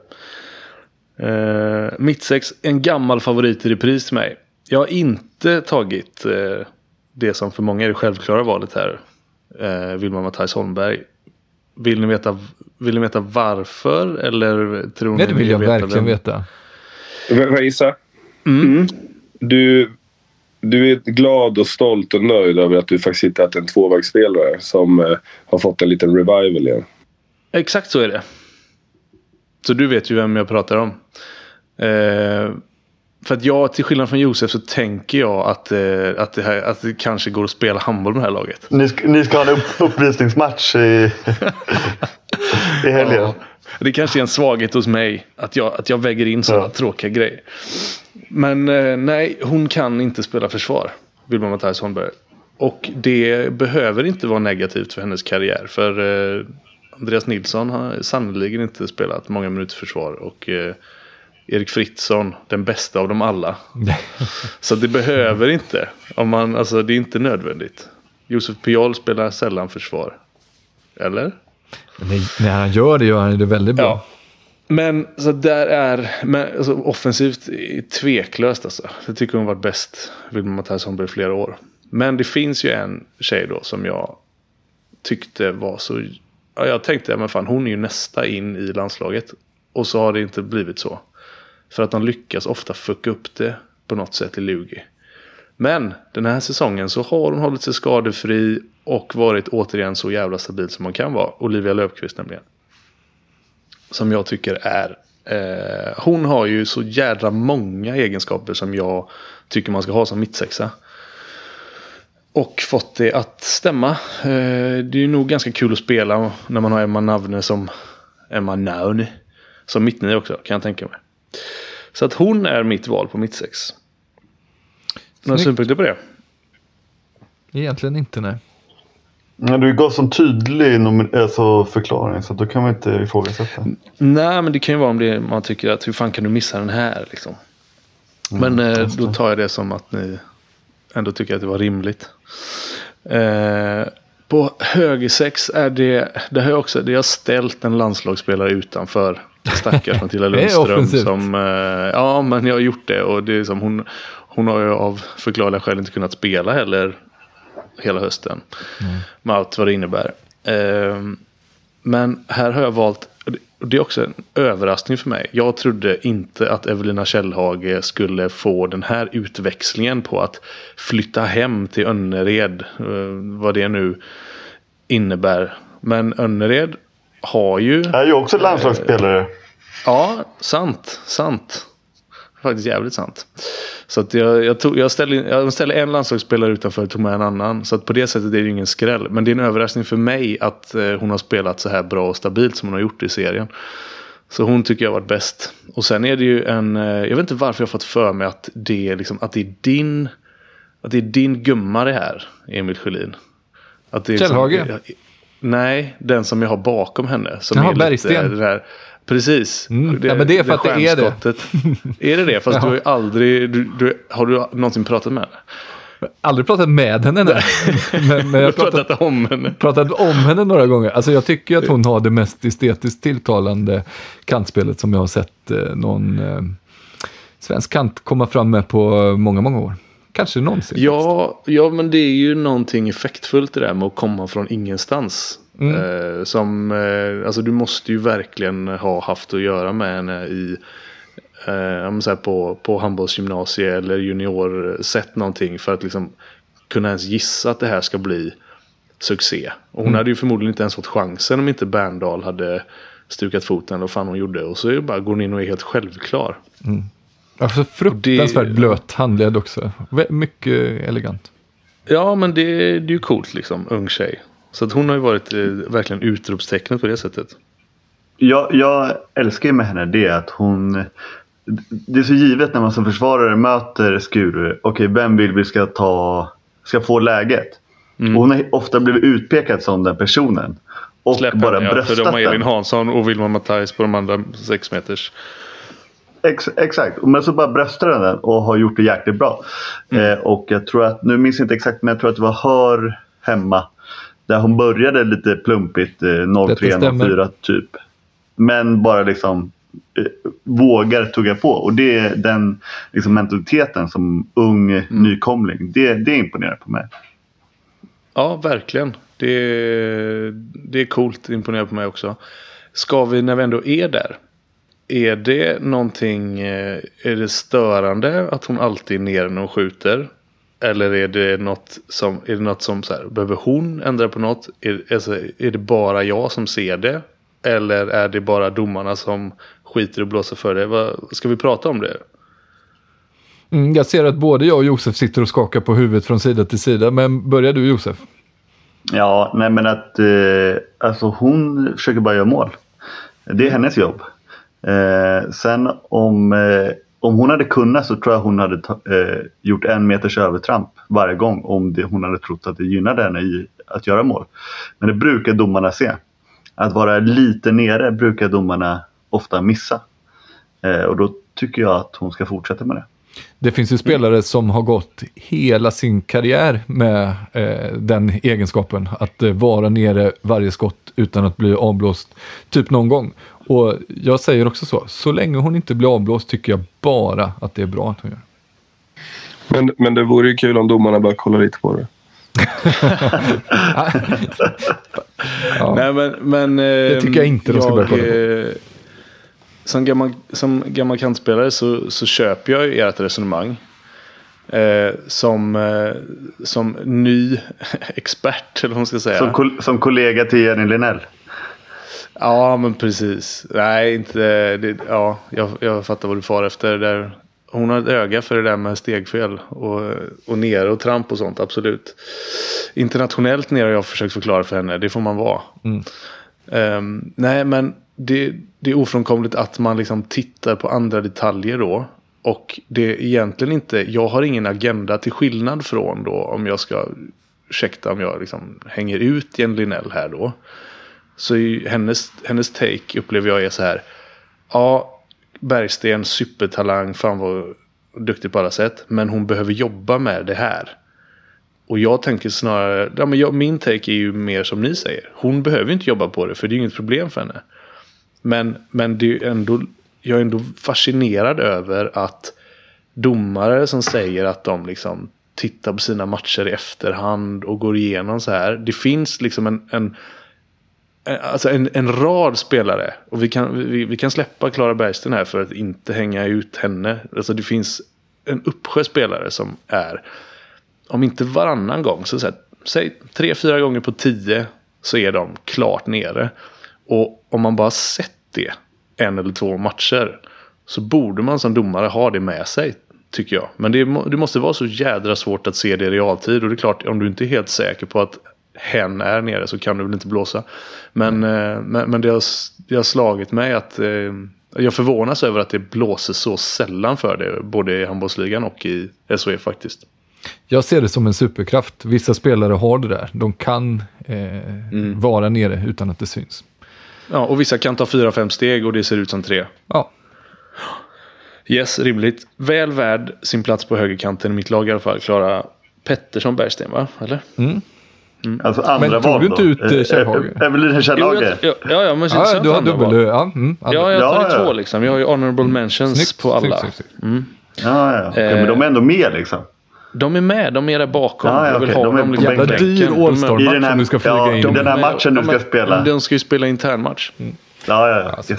Eh, Mittsex, en gammal favorit i repris till mig. Jag har inte tagit eh, det som för många är det självklara valet här. Eh, Vilma Matthijs Holmberg. Vill ni veta, vill ni veta varför? Eller tror Nej, ni det vill jag veta verkligen vem? veta. Får jag gissa? Mm. Mm. Du, du är glad och stolt och nöjd över att du faktiskt hittat en tvåvägsspelare som eh, har fått en liten revival igen. Exakt så är det. Så du vet ju vem jag pratar om. Eh, för att jag, till skillnad från Josef, så tänker jag att, eh, att, det här, att det kanske går att spela handboll med det här laget. Ni ska, ni ska ha en upp, uppvisningsmatch i, i helgen. Ja, det kanske är en svaghet hos mig att jag, att jag väger in sådana ja. tråkiga grejer. Men eh, nej, hon kan inte spela försvar, Vilma Matthijs Holmberg. Och det behöver inte vara negativt för hennes karriär. För eh, Andreas Nilsson har sannolikt inte spelat många minuter försvar. Och eh, Erik Fritzson, den bästa av dem alla. Så det behöver inte. Om man, alltså, det är inte nödvändigt. Josef Piol spelar sällan försvar. Eller? Men när han gör det gör han det väldigt bra. Ja. Men så där är men, alltså, offensivt tveklöst alltså. Jag tycker hon var bäst Vilma Matthijs Holmberg i flera år. Men det finns ju en tjej då som jag tyckte var så... Ja, jag tänkte, men fan, hon är ju nästa in i landslaget. Och så har det inte blivit så. För att de lyckas ofta fucka upp det på något sätt i Lugi. Men den här säsongen så har hon hållit sig skadefri och varit återigen så jävla stabil som man kan vara. Olivia Löfqvist nämligen. Som jag tycker är eh, hon har ju så jävla många egenskaper som jag tycker man ska ha som mittsexa. Och fått det att stämma. Eh, det är ju nog ganska kul att spela när man har Emma Navne som Emma Navne som mittnia också, kan jag tänka mig. Så att hon är mitt val på mittsex. Några synpunkter på det? Egentligen inte, nej. Ja, du gav som tydlig alltså förklaring, så då kan man inte ifrågasätta. Nej, men det kan ju vara om det, man tycker att hur fan kan du missa den här liksom. Men mm, eh, då tar jag det som att ni ändå tycker att det var rimligt. Eh, på höger sex är det, det har jag också, det har ställt en landslagsspelare utanför. Stackars Matilda Lundström som, eh, ja men jag har gjort det, och det är som hon, hon har ju av förklarliga skäl inte kunnat spela heller hela hösten. Mm. Med allt vad det innebär. Eh, men här har jag valt, och det är också en överraskning för mig. Jag trodde inte att Evelina Källhage skulle få den här utväxlingen på att flytta hem till Önnered. Eh, vad det nu innebär. Men Önnered har ju... är ju också landslagsspelare. Eh, ja, sant. Sant. Faktiskt jävligt sant. Så att jag, jag, tog, jag, ställde, jag ställde en landslagsspelare utanför och tog med en annan. Så att på det sättet är det ju ingen skräll. Men det är en överraskning för mig att eh, hon har spelat så här bra och stabilt som hon har gjort i serien. Så hon tycker jag har varit bäst. Och sen är det ju en... Eh, jag vet inte varför jag har fått för mig att det är, liksom, att det är din... Att det är din gumma det här, Emil Sjölin. Att det är Källhage? Liksom, nej, den som jag har bakom henne. Som Jaha, är lite, Bergsten. det där, precis. Mm. Det, ja, men det är för det att det är det. Är det det? Fast du har ju aldrig... Du, du, har du någonsin pratat med henne? Aldrig pratat med henne. Nej. men, men jag har pratat, pratat om henne. pratat om henne några gånger. Alltså jag tycker att hon har det mest estetiskt tilltalande kantspelet som jag har sett eh, någon eh, svensk kant komma fram med på många, många år. Kanske någonsin. Ja, ja, men det är ju någonting effektfullt det där med att komma från ingenstans. Mm. Eh, som, eh, alltså du måste ju verkligen ha haft att göra med henne i eh, så här på, på handbollsgymnasie eller junior, sett någonting för att liksom kunna ens gissa att det här ska bli succé. Och hon mm. hade ju förmodligen inte ens fått chansen om inte Berndal hade stukat foten och fan hon gjorde. Och så är det bara, går hon in och är helt självklar. Mm. Alltså fruktansvärt det, blöt handled också. Mycket elegant. Ja, men det, det är ju coolt liksom, ung tjej. Så att hon har ju varit eh, verkligen utropstecknet på det sättet. Jag, jag älskar ju med henne det att hon... Det är så givet när man som försvarare möter Skuru. Okej, vem vill vi ska ta... Ska få läget? Mm. Och hon har ofta blivit utpekad som den personen. Och Släpp bara henne, ja, bröstat för de har Elin den. Hansson och Vilma Matthijs på de andra sex meters. Ex, exakt, men så bara bröstar den och har gjort det jäkligt bra. Mm. Eh, och jag tror att, nu minns jag inte exakt, men jag tror att det var Hör hemma. Där hon började lite plumpigt, eh, noll tre noll fyra typ. Men bara liksom eh, vågar tugga på. Och det är den liksom, mentaliteten som ung mm. nykomling. Det, det imponerar på mig. Ja, verkligen. Det, det är coolt, imponerar på mig också. Ska vi, när vi ändå är där, är det någonting, är det störande att hon alltid är nere när hon skjuter? Eller är det något som, är det något som så här, behöver hon ändra på något? Är, alltså, är det bara jag som ser det? Eller är det bara domarna som skiter och blåser för det? Vad, ska vi prata om det? Mm, jag ser att både jag och Josef sitter och skakar på huvudet från sida till sida. Men börjar du, Josef? Ja, nej men att eh, alltså hon försöker bara göra mål. Det är hennes jobb. Eh, sen om, eh, om hon hade kunnat så tror jag hon hade ta, eh, gjort en meters övertramp varje gång om det, hon hade trott att det gynnade henne i att göra mål. Men det brukar domarna se. Att vara lite nere brukar domarna ofta missa. Eh, och då tycker jag att hon ska fortsätta med det. Det finns ju spelare som har gått hela sin karriär med eh, den egenskapen. Att eh, vara nere varje skott utan att bli avblåst typ någon gång. Och jag säger också så. Så länge hon inte blir avblåst tycker jag bara att det är bra att hon gör. Men, men det vore ju kul om domarna bara kollar lite på det. Ja. Nej, men, men, det tycker jag inte de ska börja kolla på. Som gammal, som gammal kantspelare så, så köper jag ert resonemang. Eh, som, eh, som ny expert, eller vad man ska säga. Som, kol- som kollega till Jenny Linell. Ja, men precis. Nej, inte det, ja, jag, jag fattar vad du far efter där. Hon har ett öga för det där med stegfel och, och ner och tramp och sånt, absolut. Internationellt ner har jag försökt förklara för henne, det får man vara. Mm. Um, nej, men det, det är ofrånkomligt att man liksom tittar på andra detaljer då. Och det är egentligen inte, jag har ingen agenda till skillnad från då, om jag ska, ursäkta om jag liksom hänger ut Jenny Linell här då. Så i hennes, hennes take upplever jag är så här. Ja, Bergsten, supertalang, fan vad duktig på alla sätt. Men hon behöver jobba med det här. Och jag tänker snarare, ja, men jag, min take är ju mer som ni säger. Hon behöver inte jobba på det, för det är inget problem för henne. Men, men det är ändå, jag är ändå fascinerad över att domare som säger att de liksom tittar på sina matcher i efterhand och går igenom så här. Det finns liksom en... en Alltså en, en rad spelare. Och vi kan, vi, vi kan släppa Klara Bergsten här för att inte hänga ut henne. Alltså det finns en uppsjö spelare som är, om inte varannan gång, så, så här, säg tre, fyra gånger på tio, så är de klart nere. Och om man bara sett det en eller två matcher, så borde man som domare ha det med sig, tycker jag. Men det, det måste vara så jädra svårt att se det i realtid. Och det är klart, om du inte är helt säker på att hen är nere, så kan du väl inte blåsa. Men, mm. men, men det, har, det har slagit mig att eh, jag förvånas över att det blåser så sällan för det, både i handbollsligan och i S H E faktiskt. Jag ser det som en superkraft. Vissa spelare har det där. De kan eh, mm. vara nere utan att det syns. Ja, och vissa kan ta fyra, fem steg och det ser ut som tre. Ja. Yes, rimligt. Väl värd sin plats på högerkanten i mitt lag i alla fall. Klara Pettersson Bergsten, va? Eller? Mm. Mm. Alltså andra men tog du inte ut uh, Kjellhager? Evelina Kjellhager? Ja, ja, men ja, du har dubbel. Ja, mm, ja, jag tar ja, ja. två liksom. Vi har ju honorable mentions snyggt, på alla. Snyggt, snyggt. Mm. Ja, ja. Okay, eh, men de är ändå med liksom. De är med, de är där bakom. Ja, ja, jag vill okay. ha de dem liksom. Jävla dyr All-Star-match som du ska flyga ja, in. De, den här matchen du ska spela. De ska ju spela internmatch. Mm. Ja, ja, ja. Alltså.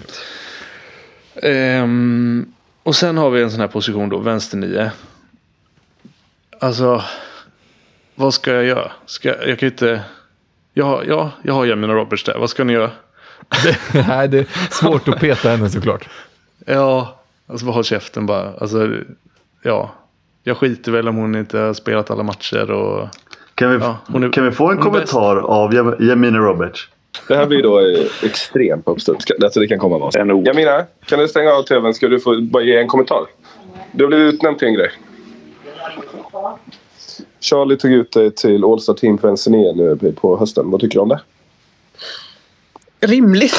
Um, och sen har vi en sån här position då, vänster nio. Alltså, vad ska jag göra? Ska, jag kan inte... Ja, ja, jag har Jamina Roberts där. Vad ska ni göra? Nej, det är svårt att peta henne såklart. Ja, alltså bara håll käften bara. Alltså, ja. Jag skiter väl om hon inte har spelat alla matcher och... Kan vi, ja, är, kan vi få en kommentar av Jamina Roberts? Det här blir då extremt uppstuds. Alltså det kan komma vad som. Jamina, kan du stänga av tvn? Ska du få bara ge en kommentar? Du har blivit utnämnd till en grej. Charlie tog ut dig till All-Star Team för en C N E nu på hösten. Vad tycker du om det? Rimligt.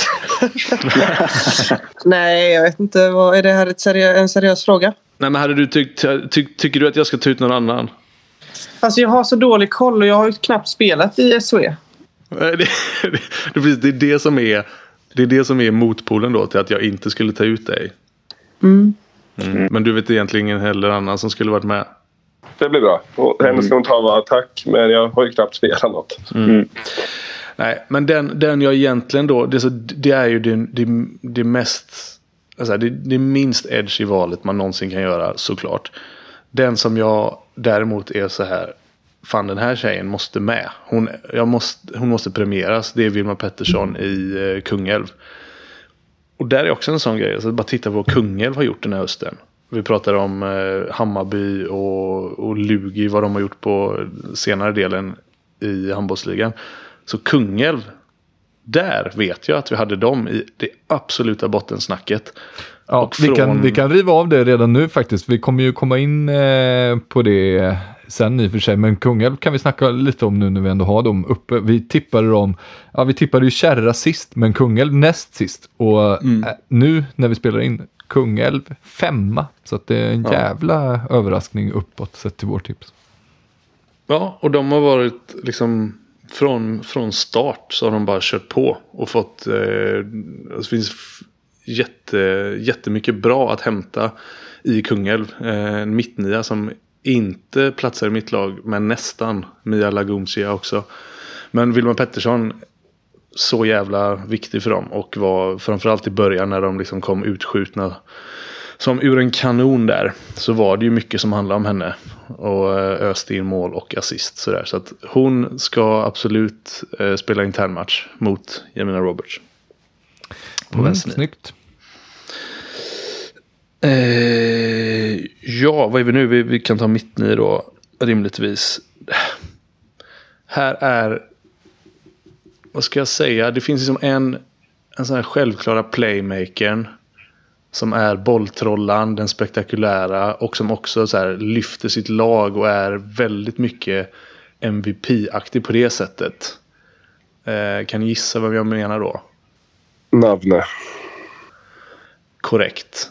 Nej, jag vet inte. Vad är det här ett seriö- en seriös fråga? Nej, men hade du tyckt, ty- tycker du att jag ska ta ut någon annan? Alltså jag har så dålig koll och jag har ju knappt spelat i S H E. Det, det, det, det, är det, som är, det är det som är motpolen då till att jag inte skulle ta ut dig. Mm. Mm. Men du vet egentligen ingen heller annan som skulle varit med. Det blir bra. Och hennes kommentar var tack, men jag har ju knappt spelat något. Mm. Mm. Nej, men den, den jag egentligen då, det är, så, det är ju det, det, det mest, alltså det, det minst edge i valet man någonsin kan göra, såklart. Den som jag däremot är så här, fan den här tjejen måste med. Hon, jag måste, hon måste premieras. Det är Vilma Pettersson i eh, Kungälv. Och där är också en sån grej. Alltså, bara titta på vad Kungälv har gjort den här hösten. Vi pratar om eh, Hammarby och, och Lugi, vad de har gjort på senare delen i handbollsligan. Så Kungälv, där vet jag att vi hade dem i det absoluta bottensnacket. Ja, och från... vi, kan, vi kan riva av det redan nu faktiskt. Vi kommer ju komma in eh, på det sen i och för sig. Men Kungälv kan vi snacka lite om nu när vi ändå har dem uppe. Vi tippade dem, ja vi tippade ju Kärra sist, men Kungälv näst sist. Och mm. äh, nu när vi spelar in Kungälv femma. Så att det är en ja. jävla överraskning uppåt sett till vår tips. Ja, och de har varit liksom från, från start så har de bara kört på och fått, eh, det finns jätte, jättemycket bra att hämta i Kungälv. Eh, en mittnia som inte platsar i mitt lag, men nästan. Mia Lagumsia också. Men Vilma Pettersson, så jävla viktig för dem och var framförallt i början när de liksom kom utskjutna som ur en kanon där så var det ju mycket som handlade om henne och öste in mål och assist så där. Så att hon ska absolut eh, spela internmatch mot Jamina Roberts. På Mm, vänster. snyggt. Eh, ja, vad är vi nu? Vi, vi kan ta mittnio då, rimligtvis. Här är, vad ska jag säga? Det finns liksom en, en sån här självklara playmakern som är bolltrollan, den spektakulära och som också så här lyfter sitt lag och är väldigt mycket M V P-aktig på det sättet. Eh, kan ni gissa vad jag menar då? Navne. Korrekt.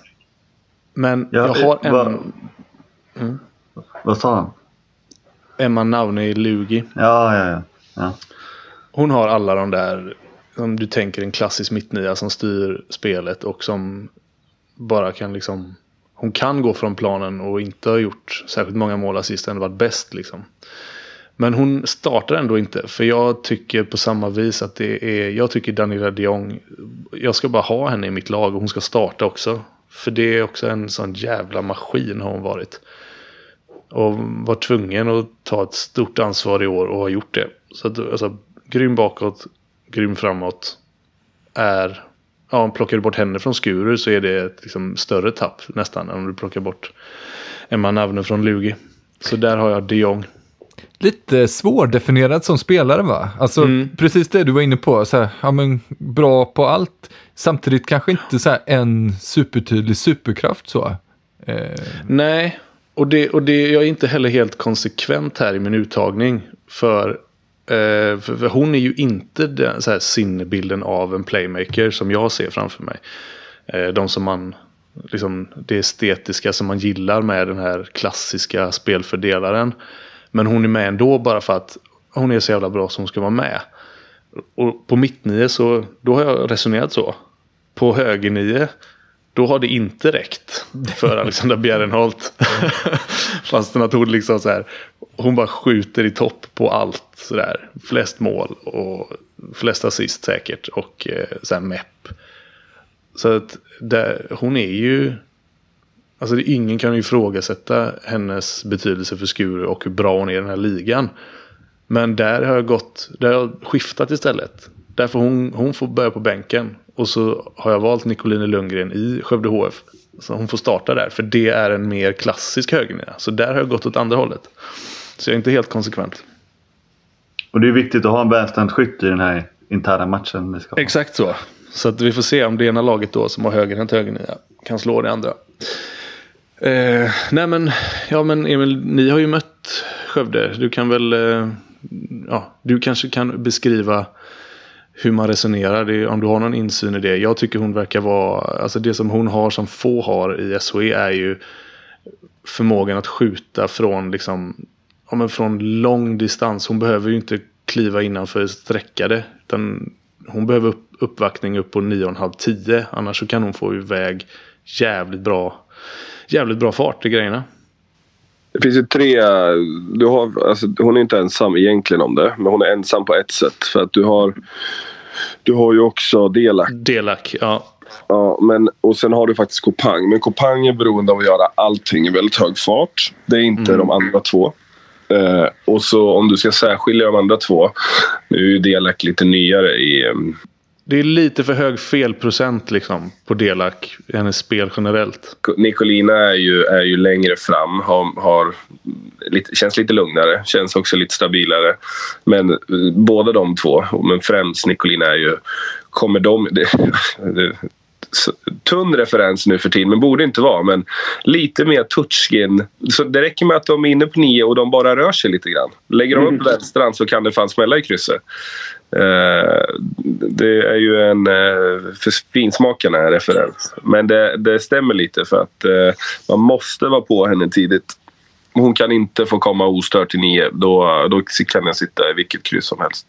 Men Ja, jag har en... va, mm. Vad sa han? Emma Navne i Lugi. Ja, ja, ja. ja. Hon har alla de där, som du tänker en klassisk mittnia som styr spelet och som bara kan liksom, hon kan gå från planen och inte ha gjort särskilt många mål assist än varit bäst liksom. Men hon startar ändå inte, för jag tycker på samma vis att det är, jag tycker Daniela de Jong, jag ska bara ha henne i mitt lag och hon ska starta också. För det är också en sån jävla maskin har hon varit. Och var tvungen att ta ett stort ansvar i år och har gjort det. Så att, alltså, grym bakåt, grym framåt är... Ja, om du plockar bort henne från Skuru så är det ett liksom, större tapp nästan än om du plockar bort Emma Navne från Lugi. Så där har jag de Jong. Lite svårdefinierad som spelare, va? Alltså Mm. precis det du var inne på, så här, ja, men bra på allt, samtidigt kanske inte så här en supertydlig superkraft så. Eh. Nej, och, det, och det, jag är inte heller helt konsekvent här i min uttagning för, eh, för, för hon är ju inte den så här sinnebilden av en playmaker som jag ser framför mig. Eh, de som man liksom, det estetiska som man gillar med den här klassiska spelfördelaren. Men hon är med ändå bara för att hon är så jävla bra som hon ska vara med. Och på mittnio så, då har jag resonerat så. På högernio, då har det inte räckt för Alexandra Bjärrenholt. Fastän att hon liksom så här, hon bara skjuter i topp på allt så där. Flest mål och flest assist säkert och eh, så här mepp. Så att där, hon är ju, alltså det, ingen kan ju ifrågasätta hennes betydelse för Skuru och hur bra hon är i den här ligan. Men där har jag gått, där har jag skiftat istället. Därför hon, hon får börja på bänken. Och så har jag valt Nicoline Lundgren i Skövde H F. Så hon får starta där. För det är en mer klassisk högernia. Så där har jag gått åt andra hållet. Så jag är inte helt konsekvent. Och det är viktigt att ha en vänsterhäntskytt i den här interna matchen vi ska ha. Exakt så. Så att vi får se om det ena laget då som har högerhänt högernia kan slå det andra. Eh, nej men, ja men Emil, ni har ju mött Skövde. Du kan väl, eh, ja, du kanske kan beskriva hur man resonerar, det, om du har någon insyn i det. Jag tycker hon verkar vara, alltså det som hon har som få har i S H E är ju förmågan att skjuta från liksom, ja men från lång distans. Hon behöver ju inte kliva innanför sträckade, utan hon behöver upp, uppvaktning upp på nio komma fem till tio, annars så kan hon få iväg jävligt bra jävligt bra fart i grejerna. Det finns ju tre, du har, alltså, hon är inte ensam egentligen om det, men hon är ensam på ett sätt för att du har du har ju också Delak. Delak, ja. Ja, men och sen har du faktiskt Kopang, men Kopang är beroende av att göra allting i väldigt hög fart. Det är inte mm. de andra två. Eh, och så om du ska särskilja de andra två, nu är ju Delak lite nyare i um, det är lite för hög felprocent liksom på Delak i hennes spel generellt. Nicolina är ju, är ju längre fram, har, har lite, känns lite lugnare, känns också lite stabilare. Men eh, båda de två, men främst Nicolina är ju, kommer de, det, det, tunn referens nu för tiden, men borde inte vara, men lite mer touchskin. Så det räcker med att de är inne på nio och de bara rör sig lite grann. Lägger de upp mm. vänstran så kan det fan smälla i krysset. Uh, det är ju en uh, för finsmakarna referens, men det, det stämmer lite för att uh, man måste vara på henne tidigt. Hon kan inte få komma ostört till nio, då, då kan jag sitta i vilket kryss som helst.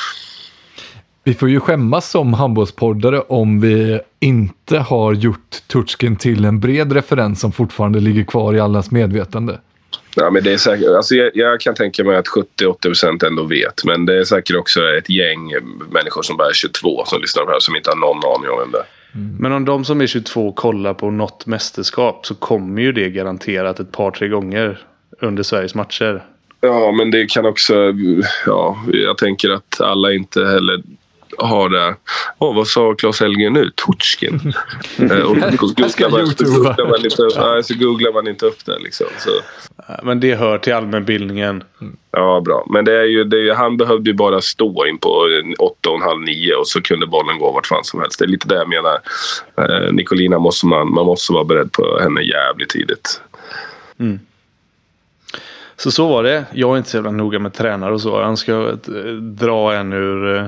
Vi får ju skämmas som handbollspoddare om vi inte har gjort touchskin till en bred referens som fortfarande ligger kvar i allas medvetande. Ja, men det är säkert, alltså jag, jag kan tänka mig att sjuttio till åttio procent ändå vet, men det är säkert också ett gäng människor som bara är tjugotvå som lyssnar på det här som inte har någon aning om det. Mm. Men om de som är tjugotvå kollar på något mästerskap så kommer ju det garanterat ett par, tre gånger under Sveriges matcher. Ja, men det kan också... Ja, jag tänker att alla inte heller har det... Åh, oh, vad sa Claes Helgen nu? Torsken. och googlar man, så googlar man inte upp, nej, så googlar man inte upp det liksom. Så. Men det hör till allmänbildningen. Ja, bra. Men det är ju, det är ju, han behövde ju bara stå in på åtta och en halv, nio och så kunde bollen gå vart fan som helst. Det är lite det jag menar. Eh, Nicolina måste man, man måste vara beredd på henne jävligt tidigt. Mm. Så så var det. Jag är inte så jävla noga med tränare och så. Han ska dra en ur...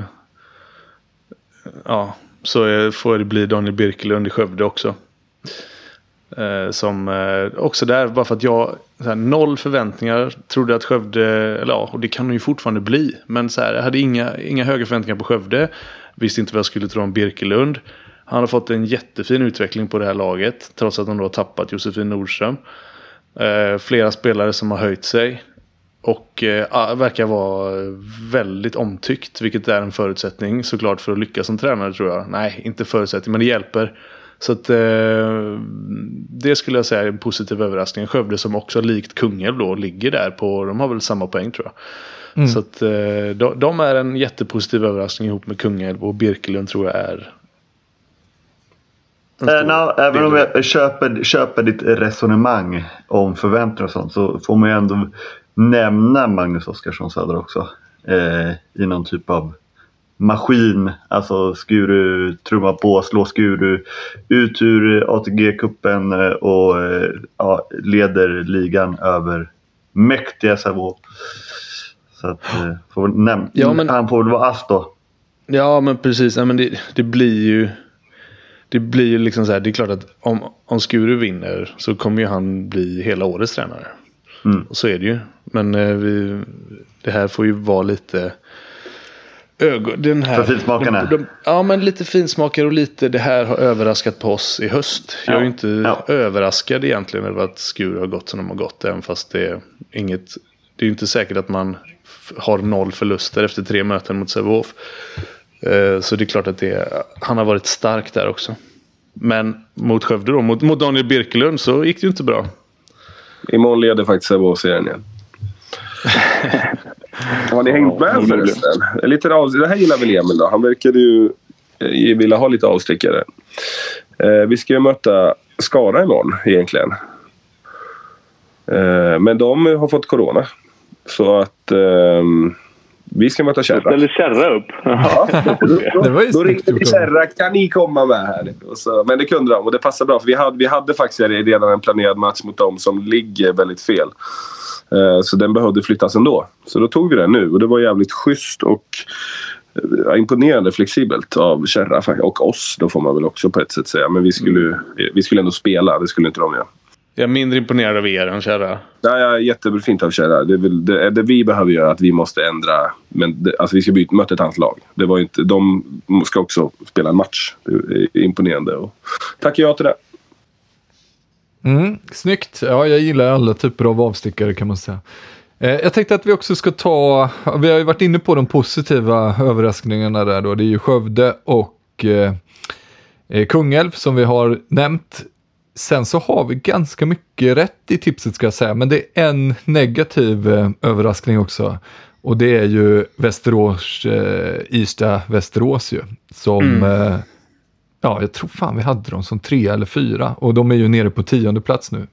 Ja, så får det bli Daniel Birkelund i Skövde också. Eh, som eh, också där, bara för att jag så här, noll förväntningar, trodde att Skövde, eller ja, och det kan ju fortfarande bli, men så här, jag hade inga, inga höga förväntningar på Skövde, visste inte vad jag skulle tro om Birkelund. Han har fått en jättefin utveckling på det här laget, trots att de då har tappat Josefin Nordström. Eh, flera spelare som har höjt sig och eh, verkar vara väldigt omtyckt, vilket är en förutsättning såklart för att lyckas som tränare, tror jag. Nej, inte förutsättning, men det hjälper. Så att eh, det skulle jag säga är en positiv överraskning. Skövde som också likt Kungälv då ligger där på, de har väl samma poäng tror jag. Mm. Så att eh, de, de är en jättepositiv överraskning ihop med Kungälv, och Birkelund tror jag är Äh, no, även om jag köper, köper ditt resonemang om förväntningar och sånt, så får man ju ändå nämna Magnus Oskarsson Söder också eh, i någon typ av maskin. Alltså Skuru trumma på, slå Skuru ut ur A T G-kuppen och ja, leder ligan över mäktiga Sävehof. Så att eh, får näm- ja, men, han får väl vara ass då. Ja, men precis. Ja, men det, det blir ju det blir ju liksom så här, det är klart att om, om Skuru vinner så kommer ju han bli hela årets tränare. Mm. Och så är det ju. Men eh, vi, det här får ju vara lite ögon, den här, för finsmakarna. De, de, ja, men lite finsmakare och lite det här har överraskat på oss i höst. Jag är ju inte ja. överraskad egentligen över att Skuru har gått som de har gått, även fast det är inget, det är ju inte säkert att man f- har noll förluster efter tre möten mot Sävehof. Uh, så det är klart att det, han har varit stark där också. Men mot Skövde då, mot, mot Daniel Birkelund så gick det ju inte bra. Imorgon leder faktiskt Sävehof-serien igen. Har ni hängt med förresten? Lite av, det här gillar väl Emil då. Han verkade ju eh, vilja ha lite avstickare. Eh, vi ska ju möta Skara imorgon egentligen. Eh, men de har fått corona. Så att eh, vi ska möta Kärra. Ställer Kärra upp? Ja. då det var ju då ringde vi Kärra. Kan ni komma med här? Och så, men det kunde de och det passade bra. För vi hade, vi hade faktiskt redan en planerad match mot dem som ligger väldigt fel. Så den behövde flyttas ändå. Så då tog vi den nu. Och det var jävligt schysst och ja, imponerande flexibelt av Kärra och oss. Då får man väl också på ett sätt säga. Men vi skulle, vi skulle ändå spela. Det skulle inte de göra. Jag är mindre imponerad av er än Kärra. Ja, ja, jättefint av Kärra. Det, det, det vi behöver göra att vi måste ändra. Men det, alltså vi ska byta, möta ett annat lag. Det var inte, de ska också spela en match. Det är imponerande. Och tackar jag till det. Mm, snyggt. Ja, jag gillar alla typer av avstickare kan man säga. Eh, jag tänkte att vi också ska ta, vi har ju varit inne på de positiva överraskningarna där då. Det är ju Skövde och eh, Kungälv som vi har nämnt. Sen så har vi ganska mycket rätt i tipset ska jag säga. Men det är en negativ eh, överraskning också. Och det är ju Västerås, eh, Ystad Västerås ju. Som... Mm. Eh, Ja, jag tror fan vi hade dem som tre eller fyra. Och de är ju nere på tionde plats nu.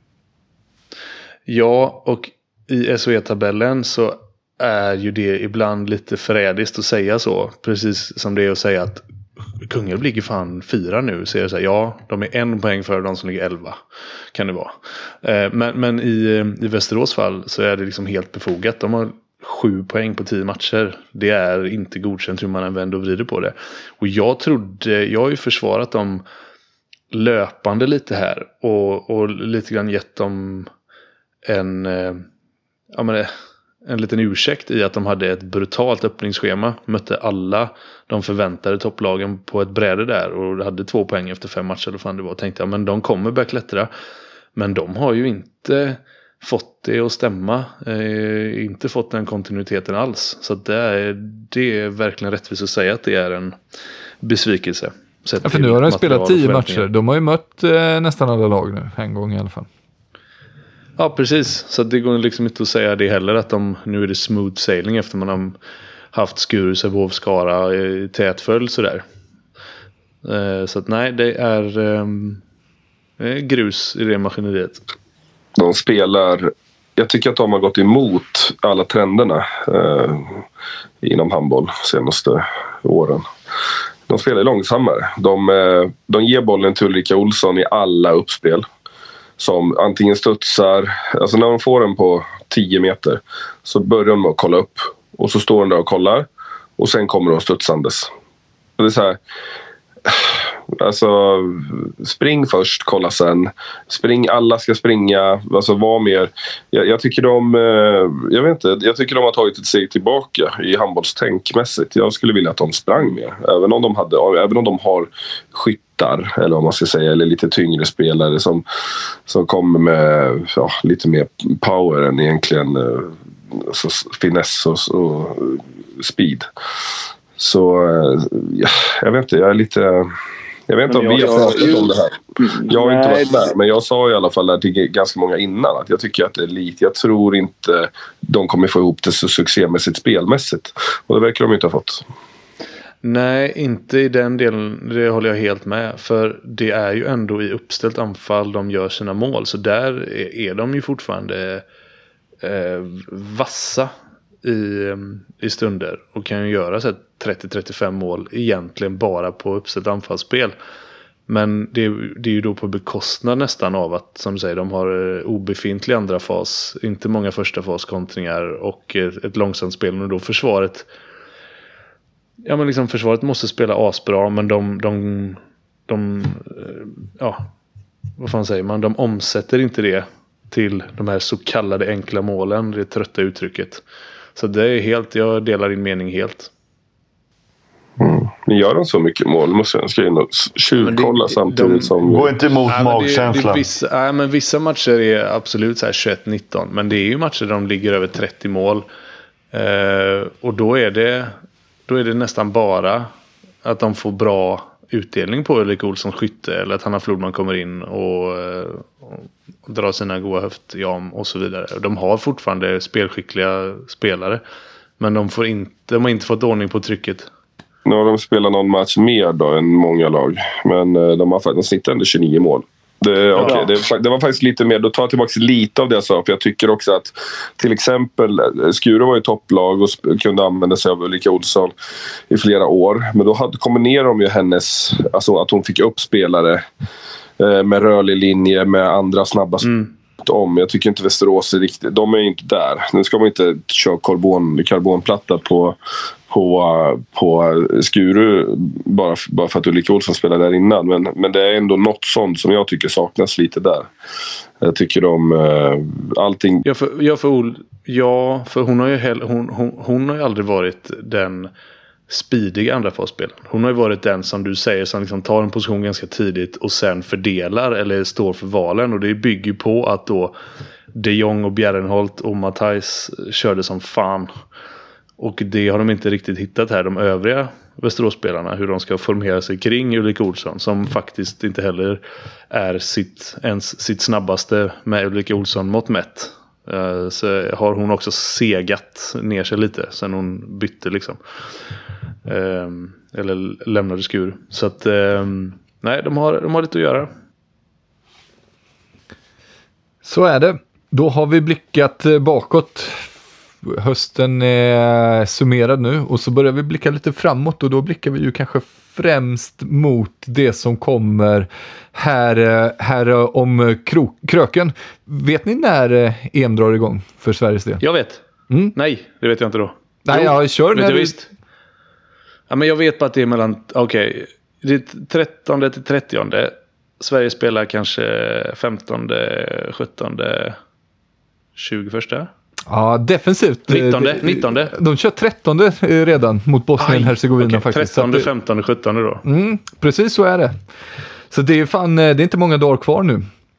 Ja, och i S O E-tabellen så är ju det ibland lite förrädiskt att säga så. Precis som det är att säga att Kungälv ligger fan fyra nu. Så är det så här, ja, de är en poäng före de som ligger elva. Kan det vara. Men, men i, i Västerås fall så är det liksom helt befogat. De har sju poäng på tio matcher. Det är inte godkänt hur man än vänder och vrider på det. Och jag trodde, jag har ju försvarat dem löpande lite här. Och, och lite grann gett dem en, eh, ja men en liten ursäkt i att de hade ett brutalt öppningsschema. Mötte alla de förväntade topplagen på ett bräde där. Och hade två poäng efter fem matcher. Eller fan det var. Och tänkte jag, men de kommer börja klättra. Men de har ju inte fått det att stämma. Eh, inte fått den kontinuiteten alls. Så det är, det är verkligen rättvist att säga att det är en besvikelse. Ja, för nu har de spelat tio matcher. De har ju mött eh, nästan alla lag nu. En gång i alla fall. Ja, precis. Så det går liksom inte att säga det heller. Att de, nu är det smooth sailing efter man har haft Skuru, Sävehof, Skara i tät följd sådär. Eh, så att nej, det är eh, grus i det maskineriet. De spelar... Jag tycker att de har gått emot alla trenderna eh, inom handboll senaste åren. De spelar långsammare. De, eh, de ger bollen till Ulrika Olsson i alla uppspel. Som antingen studsar... Alltså när de får den på tio meter så börjar de med att kolla upp. Och så står de där och kollar. Och sen kommer de studsandes. Det är så här... Alltså spring först, kolla sen. Spring, alla ska springa. Alltså var mer. Jag, jag tycker de jag vet inte, jag tycker de har tagit ett steg tillbaka i handbollstänkmässigt. Jag skulle vilja att de sprang mer. Även om de hade även om de har skyttar eller vad man ska säga, eller lite tyngre spelare som som kommer med ja, lite mer power än egentligen alltså, finess och, och speed. Så ja, jag vet inte, jag är lite jag vet inte om vi har pratat om det här. Jag har inte varit med, men jag sa i alla fall där till ganska många innan att jag tycker att det är lite, jag tror inte de kommer få ihop det så succémässigt spelmässigt. Och det verkar de inte ha fått. Nej, inte i den delen, det håller jag helt med. För det är ju ändå i uppställt anfall de gör sina mål. Så där är de ju fortfarande eh, vassa i, i stunder. Och kan ju göra så trettio till trettiofem mål egentligen bara på uppställt anfallsspel. Men det, det är ju då på bekostnad nästan av att, som du säger, de har obefintlig andra fas. Inte många första faskontringar och ett, ett långsamt spel. Och då försvaret... Ja, men liksom försvaret måste spela asbra, men de, de, de ja, vad fan säger man, de omsätter inte det till de här så kallade enkla målen, det trötta uttrycket. Så det är helt, jag delar din mening helt. Mm. Men gör de så mycket mål måste jag skriva in och tjuvkolla samtidigt de, som... Går inte emot nej, magkänslan. Vissa, nej, men vissa matcher är absolut så här tjugoett nitton, men det är ju matcher där de ligger över trettio mål. Eh, och då är det Då är det nästan bara att de får bra utdelning på Ulrika Olssons skytte. Eller att Hanna Flodman kommer in och, och drar sina goda höftjam och så vidare. De har fortfarande spelskickliga spelare. Men de, får inte, de har inte fått ordning på trycket. Nu har de spelat någon match mer då än många lag. Men de har faktiskt snittat ändå tjugonio mål. Det, okay, ja. det, det var faktiskt lite mer, då tar jag tillbaka lite av det jag sa, för jag tycker också att till exempel Skuru var ju topplag och kunde använda sig av Ulrika Olsson i flera år, men då hade, kombinerade de ju hennes, alltså att hon fick upp spelare eh, med rörlig linje med andra snabba mm. om. Jag tycker inte Västerås är riktigt, de är inte där. Nu ska man inte köra karbon, karbonplatta på på, på Skuru bara, bara för att Ulrika Olsson spelade där innan, men, men det är ändå något sånt som jag tycker saknas lite där. Jag tycker de uh, allting... Ja, för, ja, för, Ol, ja, för hon har ju hell, hon, hon, hon har ju aldrig varit den speediga andra fasspelaren. Hon har ju varit den som du säger som liksom tar en position ganska tidigt och sen fördelar eller står för valen, och det bygger på att då De Jong och Bjärrenholt och Matthijs körde som fan. Och det har de inte riktigt hittat här, de övriga Västerås-spelarna, hur de ska formera sig kring Ulrika Olsson, som faktiskt inte heller är sitt, ens sitt snabbaste med Ulrika Olsson mot mätt. Uh, så har hon också segat ner sig lite sen hon bytte liksom. Uh, eller lämnade Skur. Så att uh, nej, de har, de har lite att göra. Så är det. Då har vi blickat bakåt. Hösten är summerad nu och så börjar vi blicka lite framåt, och då blickar vi ju kanske främst mot det som kommer här, här om kro- kröken. Vet ni när E M drar igång för Sveriges del? Jag vet. Mm? Nej, det vet jag inte då. Nej, jag kör när du... du... visst. Ja, men jag vet bara att det är mellan, okej, okay, det är trettonde till trettionde. Sverige spelar kanske femtonde, sjuttonde, tjugoförsta. Ja, defensivt. nittonde, nittonde. De kör trettonde redan mot Bosnien-Hercegovina okay. faktiskt. trettonde, femtonde, sjuttonde då. Mm, precis så är det. Så det är fan, det är inte många dagar kvar nu.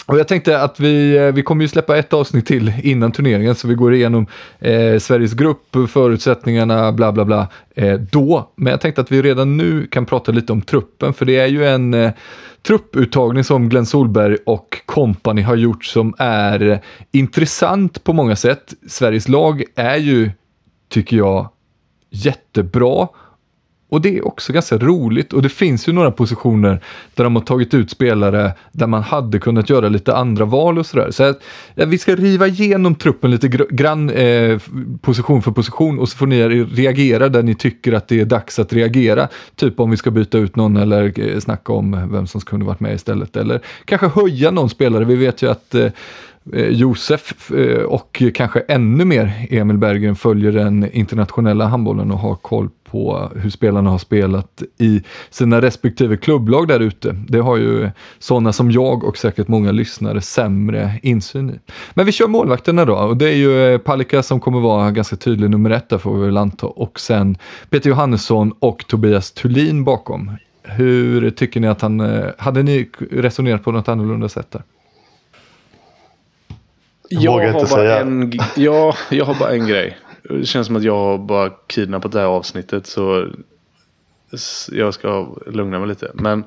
Och jag tänkte att vi, vi kommer ju släppa ett avsnitt till innan turneringen, så vi går igenom eh, Sveriges grupp, förutsättningarna, bla bla bla, eh, då. Men jag tänkte att vi redan nu kan prata lite om truppen, för det är ju en eh, trupputtagning som Glenn Solberg och company har gjort som är eh, intressant på många sätt. Sveriges lag är ju, tycker jag, jättebra. Och det är också ganska roligt, och det finns ju några positioner där de har tagit ut spelare där man hade kunnat göra lite andra val och sådär. Så att, ja, vi ska riva igenom truppen lite gr- grann eh, position för position, och så får ni reagera där ni tycker att det är dags att reagera. Typ om vi ska byta ut någon eller eh, snacka om vem som kunde varit med istället. Eller kanske höja någon spelare. Vi vet ju att eh, Josef och kanske ännu mer Emil Berggren följer den internationella handbollen och har koll på hur spelarna har spelat i sina respektive klubblag där ute. Det har ju sådana som jag och säkert många lyssnare sämre insyn i. Men vi kör målvakterna då, och det är ju Palicka som kommer vara ganska tydlig nummer ett där, får vi väl anta, och sen Peter Johannesson och Tobias Thulin bakom. Hur tycker ni att han, hade ni resonerat på något annorlunda sätt där? Jag har, bara en, ja, jag har bara en grej. Det känns som att jag har bara kidnappat det här avsnittet, så jag ska lugna mig lite. Men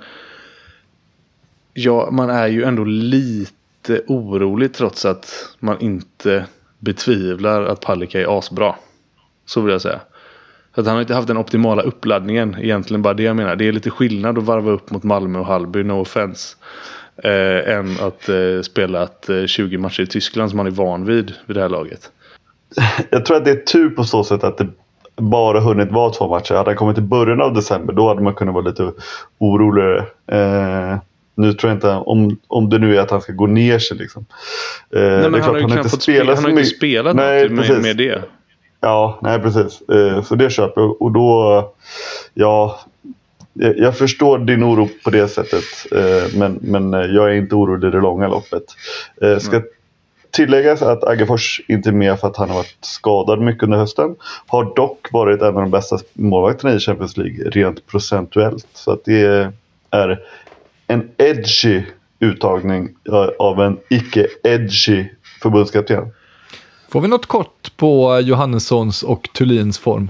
ja, man är ju ändå lite orolig trots att man inte betvivlar att Palicka är asbra. Så vill jag säga. Att han har inte haft den optimala uppladdningen. Egentligen bara det jag menar. Det är lite skillnad att varva upp mot Malmö och Hallby, no offense. Eh, än att eh, spela ett, eh, tjugo matcher i Tyskland som man är van vid vid det här laget. Jag tror att det är tur på så sätt att det bara hunnit vara två matcher. Hade han kommit i början av december, då hade man kunnat vara lite oroligare. Eh, nu tror jag inte, om, om det nu är att han ska gå ner sig liksom. Eh, nej, men det är han har ju knappt fått spela, han har inte spelat nej, något med, med det. Ja, nej precis. Eh, så det köper jag. Och då, ja... Jag förstår din oro på det sättet, men, men jag är inte orolig i det långa loppet. Ska tilläggas att Aggefors inte är med för att han har varit skadad mycket under hösten. Har dock varit en av de bästa målvakterna i Champions League rent procentuellt. Så att det är en edgy uttagning av en icke-edgy förbundskapten. Får vi något kort på Johannessons och Thulins form?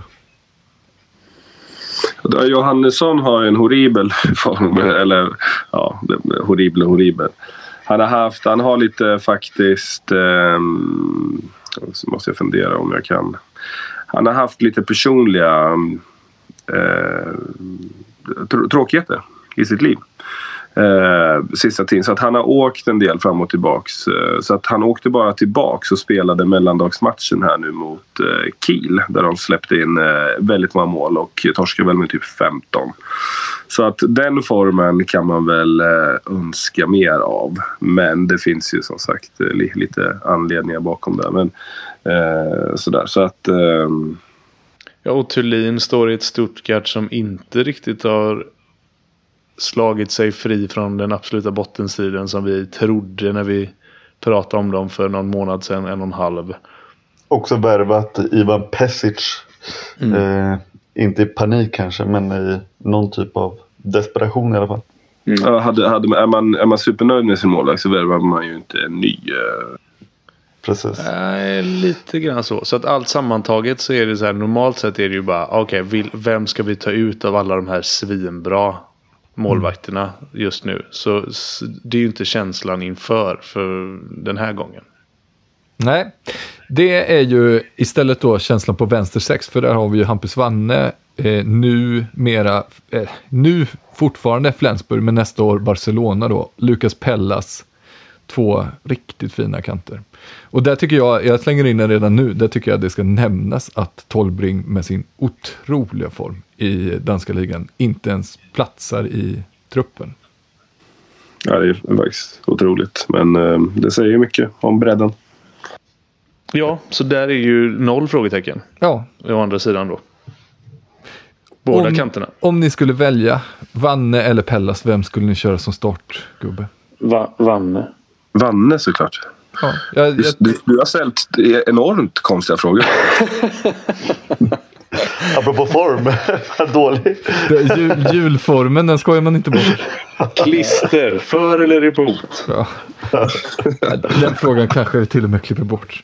Johannesson har en horribel form, eller ja, horribel och horribel. Han har haft, han har lite faktiskt, eh, så måste jag fundera om jag kan. Han har haft lite personliga eh, tr- tråkigheter i sitt liv. Eh, sista tiden, så att han har åkt en del fram och tillbaks, eh, så att han åkte bara tillbaks och spelade mellandagsmatchen här nu mot eh, Kiel, där de släppte in eh, väldigt många mål och torskade väl med typ femton, så att den formen kan man väl eh, önska mer av, men det finns ju som sagt eh, li- lite anledningar bakom det, men eh, sådär, så att eh, ja, och Thulin står i ett Stuttgart som inte riktigt har slagit sig fri från den absoluta bottensidan som vi trodde när vi pratade om dem för någon månad sedan, en och en halv. Också värvat Ivan Pesic. Mm. Eh, inte i panik kanske, men i någon typ av desperation i alla fall. Mm. Ja, hade, hade, är, man, är man supernöjd med sin målvakt så värvar man ju inte en ny. Eh... Precis. Nej, lite grann så. Så att allt sammantaget så är det så här, normalt sett är det ju bara, okej, okay, vem ska vi ta ut av alla de här svinbra målvakterna just nu? Så det är ju inte känslan inför för den här gången. Nej, det är ju istället då känslan på vänster sex, för där har vi ju Hampus Wanne, eh, nu mera eh, nu fortfarande Flensburg, men nästa år Barcelona då, Lukas Pellas, två riktigt fina kanter. Och där tycker jag, jag slänger in den redan nu, där tycker jag att det ska nämnas att Tolbring med sin otroliga form i danska ligan inte ens platsar i truppen. Ja, det är faktiskt otroligt, men eh, det säger ju mycket om bredden. Ja, så där är ju noll frågetecken. Ja. Å andra sidan då. Båda om, kanterna. Om ni skulle välja Wanne eller Pellas, vem skulle ni köra som startgubbe? Va- Wanne. Vanne såklart. Ja, jag, jag... Du, du har ställt enormt konstiga frågor. Apropå form, dålig. Jul, julformen, den skojar man inte bort. Klister, för eller emot? Ja. Den frågan kanske vi till och med klipper bort.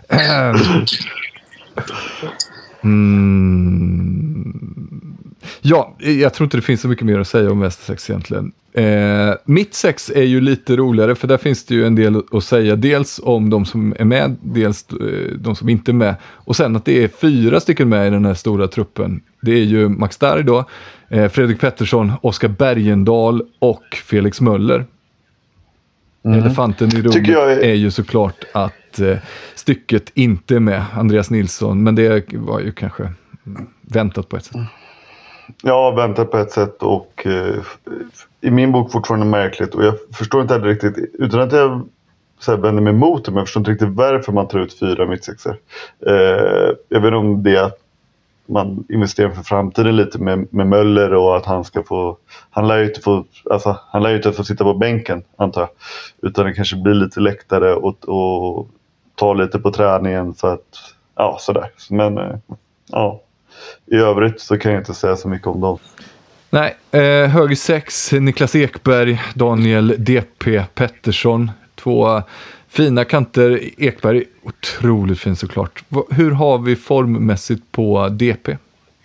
Mm. Ja, jag tror inte det finns så mycket mer att säga om Väster sex egentligen. Eh, mitt sex är ju lite roligare, för där finns det ju en del att säga. Dels om de som är med, dels eh, de som inte är med. Och sen att det är fyra stycken med i den här stora truppen. Det är ju Max Darr då, eh, Fredrik Pettersson, Oskar Bergendahl och Felix Möller. Mm. Elefanten i rummet är... är ju såklart att eh, stycket inte är med, Andreas Nilsson. Men det var ju kanske väntat på ett sätt. Ja, väntat på ett sätt och eh, i min bok fortfarande märkligt. Och jag förstår inte heller riktigt, utan att jag så här, vänder mig emot det, men jag förstår inte riktigt varför man tar ut fyra mittsexer. Eh, jag vet inte om det att man investerar för framtiden lite med, med Möller och att han ska få, han lär ju inte få, alltså, han lär ju inte få sitta på bänken, antar jag. Utan det kanske blir lite läktare och, och ta lite på träningen så att, ja, sådär. Men, eh, ja. I övrigt så kan jag inte säga så mycket om dem. Nej, eh, höger sex, Niklas Ekberg, Daniel D P Pettersson. Två fina kanter. Ekberg, otroligt fin såklart. Hur har vi formmässigt på D P?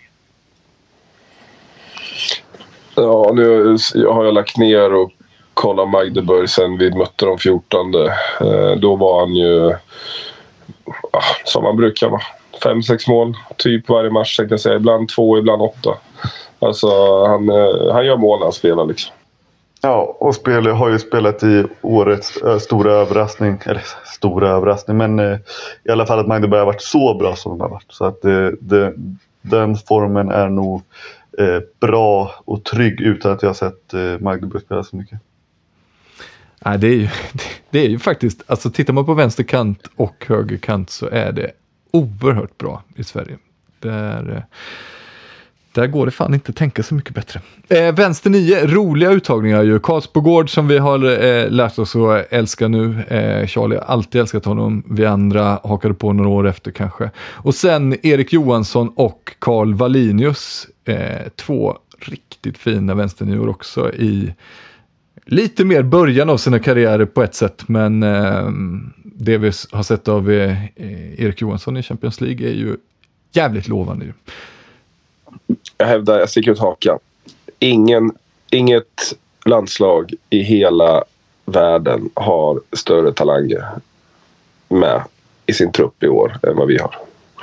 Ja, nu har jag lagt ner och kollat Magdeburg sen vi mötte de fjortonde. Eh, då var han ju ah, som han brukar vara. Fem, sex mål, typ varje match, tänkte jag säga. Ibland två, ibland åtta. Alltså, han, han gör mål när han spelar liksom. Ja, och spel, har ju spelat i årets äh, stora överraskning. Eller stora överraskning, men äh, i alla fall att Magdeburg har varit så bra som de har varit. Så att äh, det, den formen är nog äh, bra och trygg utan att jag har sett äh, Magdeburg spela så mycket. Nej, det är ju, det, det är ju faktiskt, alltså tittar man på vänster kant och höger kant så är det oerhört bra i Sverige. Där, där går det fan inte att tänka så mycket bättre. Eh, vänster nio, roliga uttagningar ju. Karlsbogård som vi har eh, lärt oss att älska nu. Eh, Charlie har alltid älskat honom. Vi andra hakade på några år efter kanske. Och sen Erik Johansson och Carl Wallinius. Eh, två riktigt fina vänsternior också i lite mer början av sina karriärer på ett sätt. Men eh, det vi har sett av eh, Erik Johansson i Champions League är ju jävligt lovande ju. Jag hävdar, jag sticker ut hakan. Ingen, inget landslag i hela världen har större talanger med i sin trupp i år än vad vi har.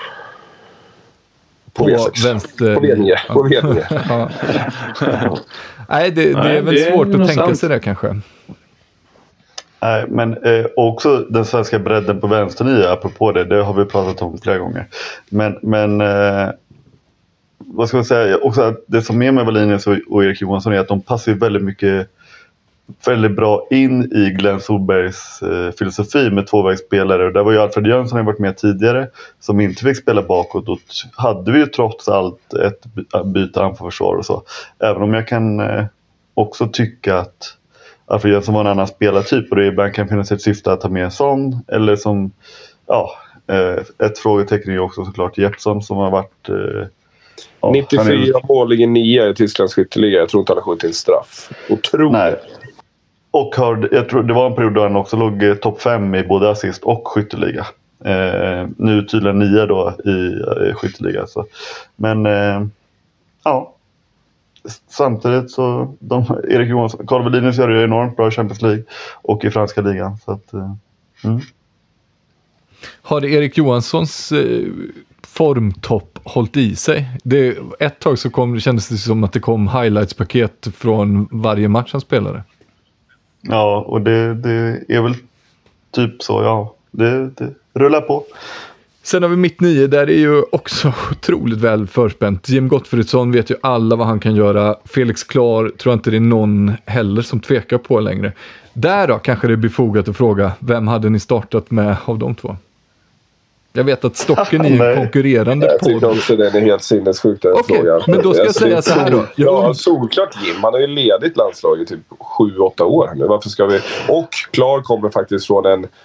På, på V sex. Vänster... På V nio. På V nio. Ja. Nej, det, det är Nej, väl det svårt är att tänka sant. sig det kanske. Nej, men eh, också den svenska bredden på vänsternio, apropå det, det har vi pratat om flera gånger. Men, men eh, vad ska man säga, också att det som är med Wallinius och, och Erik Johansson är att de passar väldigt mycket, väldigt bra in i Glenn Solbergs eh, filosofi med tvåvägsspelare. Och där var ju Alfred Jönsson som har varit med tidigare som inte fick spela bakåt. Och hade vi ju trots allt ett byte anfallsförsvar och så. Även om jag kan eh, också tycka att Alfred Jönsson var en annan spelartyp och det ibland kan finnas ett syfte att ta med en sån. Eller som, ja, eh, ett frågetecken är ju också såklart Jeppsson som har varit... Eh, ja, nittiofyra är... mål i nio i Tysklands skytteliga. Jag tror inte han har skjutit en straff. Otroligt. Nej. Och har, jag tror det var en period då han också låg eh, topp fem i både assist och skytteliga. Eh, nu tydligen nia då i eh, skytteliga. Så. Men eh, ja, samtidigt så de, Erik Johansson, Carl Wallinius gör det enormt bra i Champions League och i franska ligan. Så att, eh, mm. Har Erik Johanssons eh, formtopp hållit i sig? Det, ett tag så kom, det kändes det som att det kom highlights-paket från varje match han spelade. Ja, och det, det är väl typ så, ja. Det, det rullar på. Sen har vi mitt nio, där är ju också otroligt väl förspänt. Jim Gottfridsson vet ju alla vad han kan göra. Felix Klar tror jag inte det är någon heller som tvekar på längre. Där då kanske det är befogat att fråga, vem hade ni startat med av de två? Jag vet att Stocken är en konkurrerande podd. Jag tycker också den är helt sinnessjukt den okay, frågan. Men då ska jag, jag säga så här då. Ja, solklart Jim. Han har ju ledigt landslaget i typ sju åtta år nu. Varför ska vi... Och Klar kommer faktiskt från en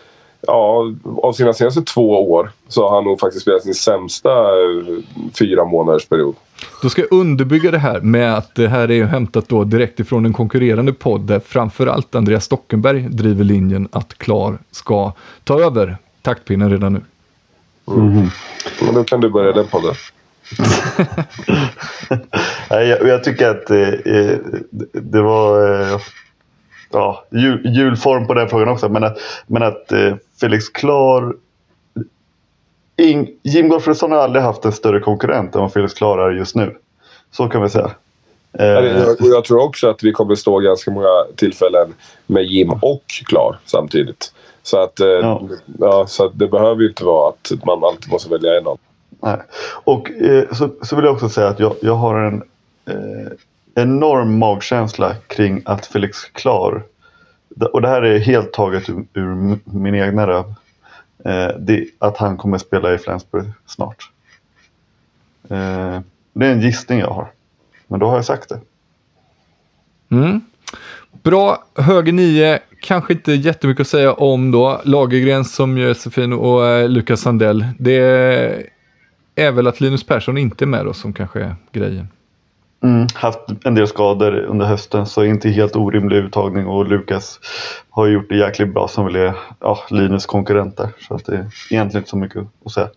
ja, av sina senaste två år så har han nog faktiskt spelat sin sämsta fyra månaders period. Då ska jag underbygga det här med att det här är ju hämtat då direkt ifrån en konkurrerande podd där framförallt Andreas Stockenberg driver linjen att Klar ska ta över taktpinnen redan nu. Mm. Men då kan du börja den podden. jag, jag tycker att eh, det var eh, ja, jul, julform på den frågan också, men att, men att eh, Felix Klar In, Jim Gottfridsson har aldrig haft en större konkurrent än vad Felix Klar är just nu. Så kan vi säga. Eh, jag, jag tror också att vi kommer stå ganska många tillfällen med Jim och Klar samtidigt. Så att, eh, ja. Ja, så att det behöver ju inte vara att man alltid måste välja en av. Nej. Och eh, så, så vill jag också säga att jag, jag har en eh, enorm magkänsla kring att Felix Klar, och det här är helt taget ur, ur min egna röv, eh, det, att han kommer spela i Flensburg snart. Eh, det är en gissning jag har. Men då har jag sagt det. Mm. Bra, höger nio. Kanske inte jättemycket att säga om då. Lagergren som Josefin och eh, Lukas Sandell. Det är väl att Linus Persson inte är med då som kanske är grejen. Mm, haft en del skador under hösten, så inte helt orimlig uttagning, och Lukas har gjort det jäkligt bra som vill är ja, Linus konkurrenter, så att det är egentligen inte så mycket att säga.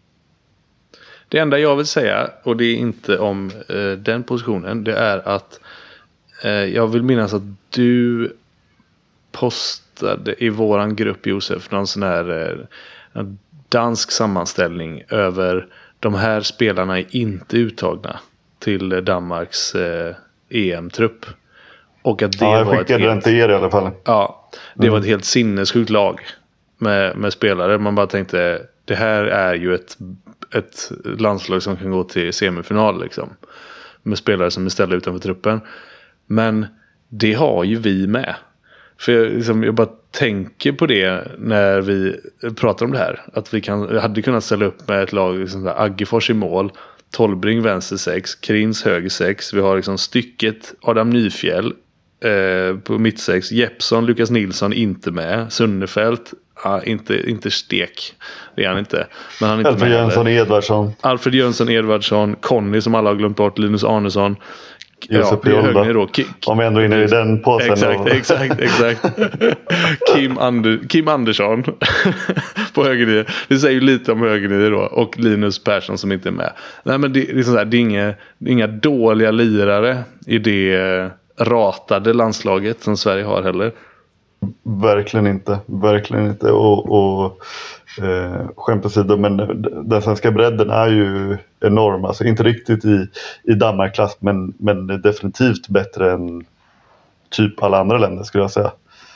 Det enda jag vill säga, och det är inte om eh, den positionen, det är att eh, jag vill minnas att du postade i våran grupp, Josef, någon sån här eh, dansk sammanställning över de här spelarna är inte uttagna till Danmarks eh, E M-trupp. Och att det ja, jag var skickade ett den till er i alla fall. Ja, det mm. var ett helt sinnessjukt lag med, med spelare. Man bara tänkte, det här är ju ett, ett landslag som kan gå till semifinal liksom. Med spelare som är ställda utanför truppen. Men det har ju vi med. För jag, liksom, jag bara tänker på det när vi pratar om det här. Att vi kan, hade kunnat ställa upp med ett lag, liksom där, Aggefors i mål, Tolbring vänster sex, Krins höger sex. Vi har liksom stycket Adam Nyfjäll eh, på mitt sex, Jeppsson, Lukas Nilsson inte med, Sunnefelt ah, inte, inte stek, det är han inte. Men han är inte Alfred med. Jönsson Edvardsson. Alfred Jönsson Edvardsson, Conny som alla har glömt bort, Linus Arnesson. Josef Ja, högner då. K- Om vi ändå är inne i den påsen. Exakt, och... exakt, exakt. Kim, Ander, Kim Andersson på högernio. Det säger ju lite om högernio då. Och Linus Persson som inte är med. Nej, men det, det är, så här, det är inga, inga dåliga lirare i det ratade landslaget som Sverige har heller. Verkligen inte. Verkligen inte. Och, och eh, skämt åsido, men den svenska bredden är ju enorm. Alltså inte riktigt i, i Danmark-klass, men, men definitivt bättre än typ alla andra länder skulle jag säga.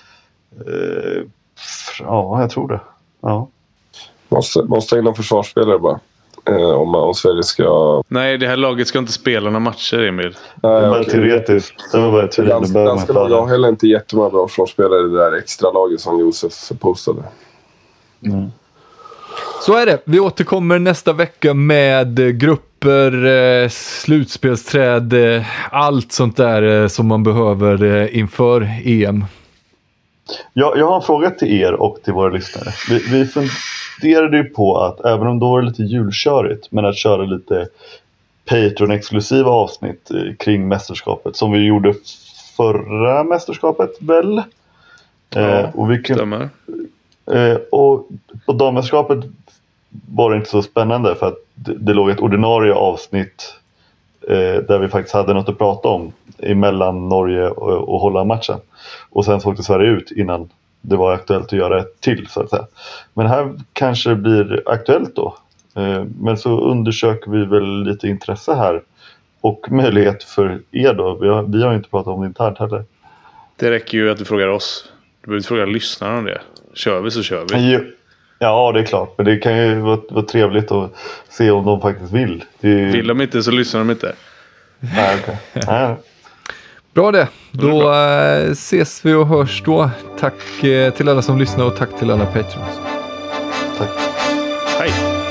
Eh, ja, jag tror det. Ja. Måste, måste in någon försvarsspelare bara. Eh, om, om Sverige ska... Nej, det här laget ska inte spela några matcher, Emil. Nej, det var bara okay. teoretiskt. Det var bara teoretiskt. Danska lag har heller inte jättemånga bra försvarsspelare i det där extra laget som Josef postade. Mm. Så är det. Vi återkommer nästa vecka med grupper, eh, slutspelsträd, eh, allt sånt där eh, som man behöver eh, inför E M. Jag, jag har en fråga till er och till våra lyssnare. Vi, vi funderade ju på att, även om då var det lite julkörigt, men att köra lite Patreon-exklusiva avsnitt eh, kring mästerskapet, som vi gjorde förra mästerskapet väl? Ja, eh, och vi kan, stämmer. eh, och på dammästerskapet var det inte så spännande, för att det, det låg ett ordinarie avsnitt eh, där vi faktiskt hade något att prata om emellan Norge och, och Holland-matchen. Och sen så åkte Sverige ut innan det var aktuellt att göra ett till, så att säga. Men här kanske det blir aktuellt då. Eh, men så undersöker vi väl lite intresse här. Och möjlighet för er då. Vi har, vi har inte pratat om det internt heller. Det räcker ju att du frågar oss. Du behöver inte fråga lyssnarna om det. Kör vi så kör vi. Jo. Ja, det är klart. Men det kan ju vara, vara trevligt att se om de faktiskt vill. Det är... Vill de inte så lyssnar de inte. Nej, okej. Nej. Bra det. Då äh, ses vi och hörs då. Tack eh, till alla som lyssnar och tack till alla Patreons. Tack. Hej.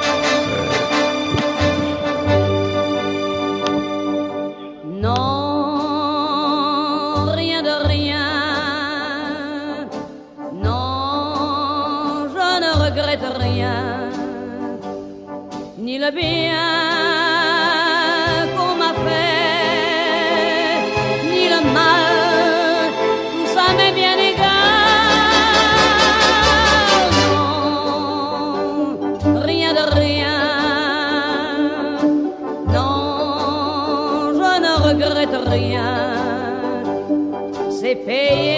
Non, rien de rien. Non, je le bien qu'on m'a fait, ni le mal, tout ça m'est bien égal. Non, rien de rien. Non, je ne regrette rien. C'est payé.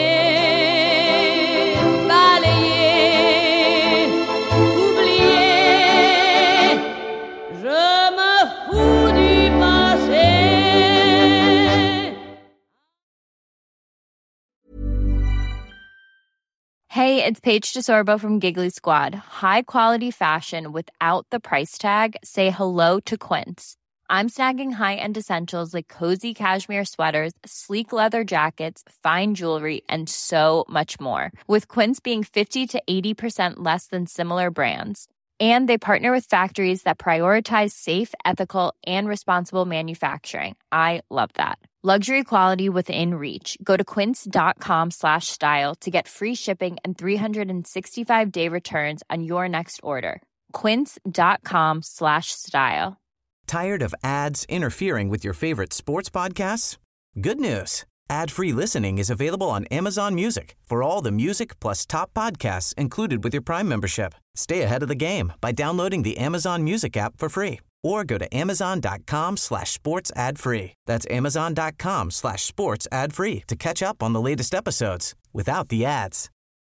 Hey, it's Paige DeSorbo from Giggly Squad. High quality fashion without the price tag. Say hello to Quince. I'm snagging high-end essentials like cozy cashmere sweaters, sleek leather jackets, fine jewelry, and so much more. With Quince being fifty to eighty percent less than similar brands. And they partner with factories that prioritize safe, ethical, and responsible manufacturing. I love that. Luxury quality within reach. Go to quince.com slash style to get free shipping and three sixty-five day returns on your next order. Quince.com slash style. Tired of ads interfering with your favorite sports podcasts? Good news. Ad-free listening is available on Amazon Music for all the music plus top podcasts included with your Prime membership. Stay ahead of the game by downloading the Amazon Music app for free or go to amazon.com slash sports ad free. That's amazon.com slash sports ad free to catch up on the latest episodes without the ads.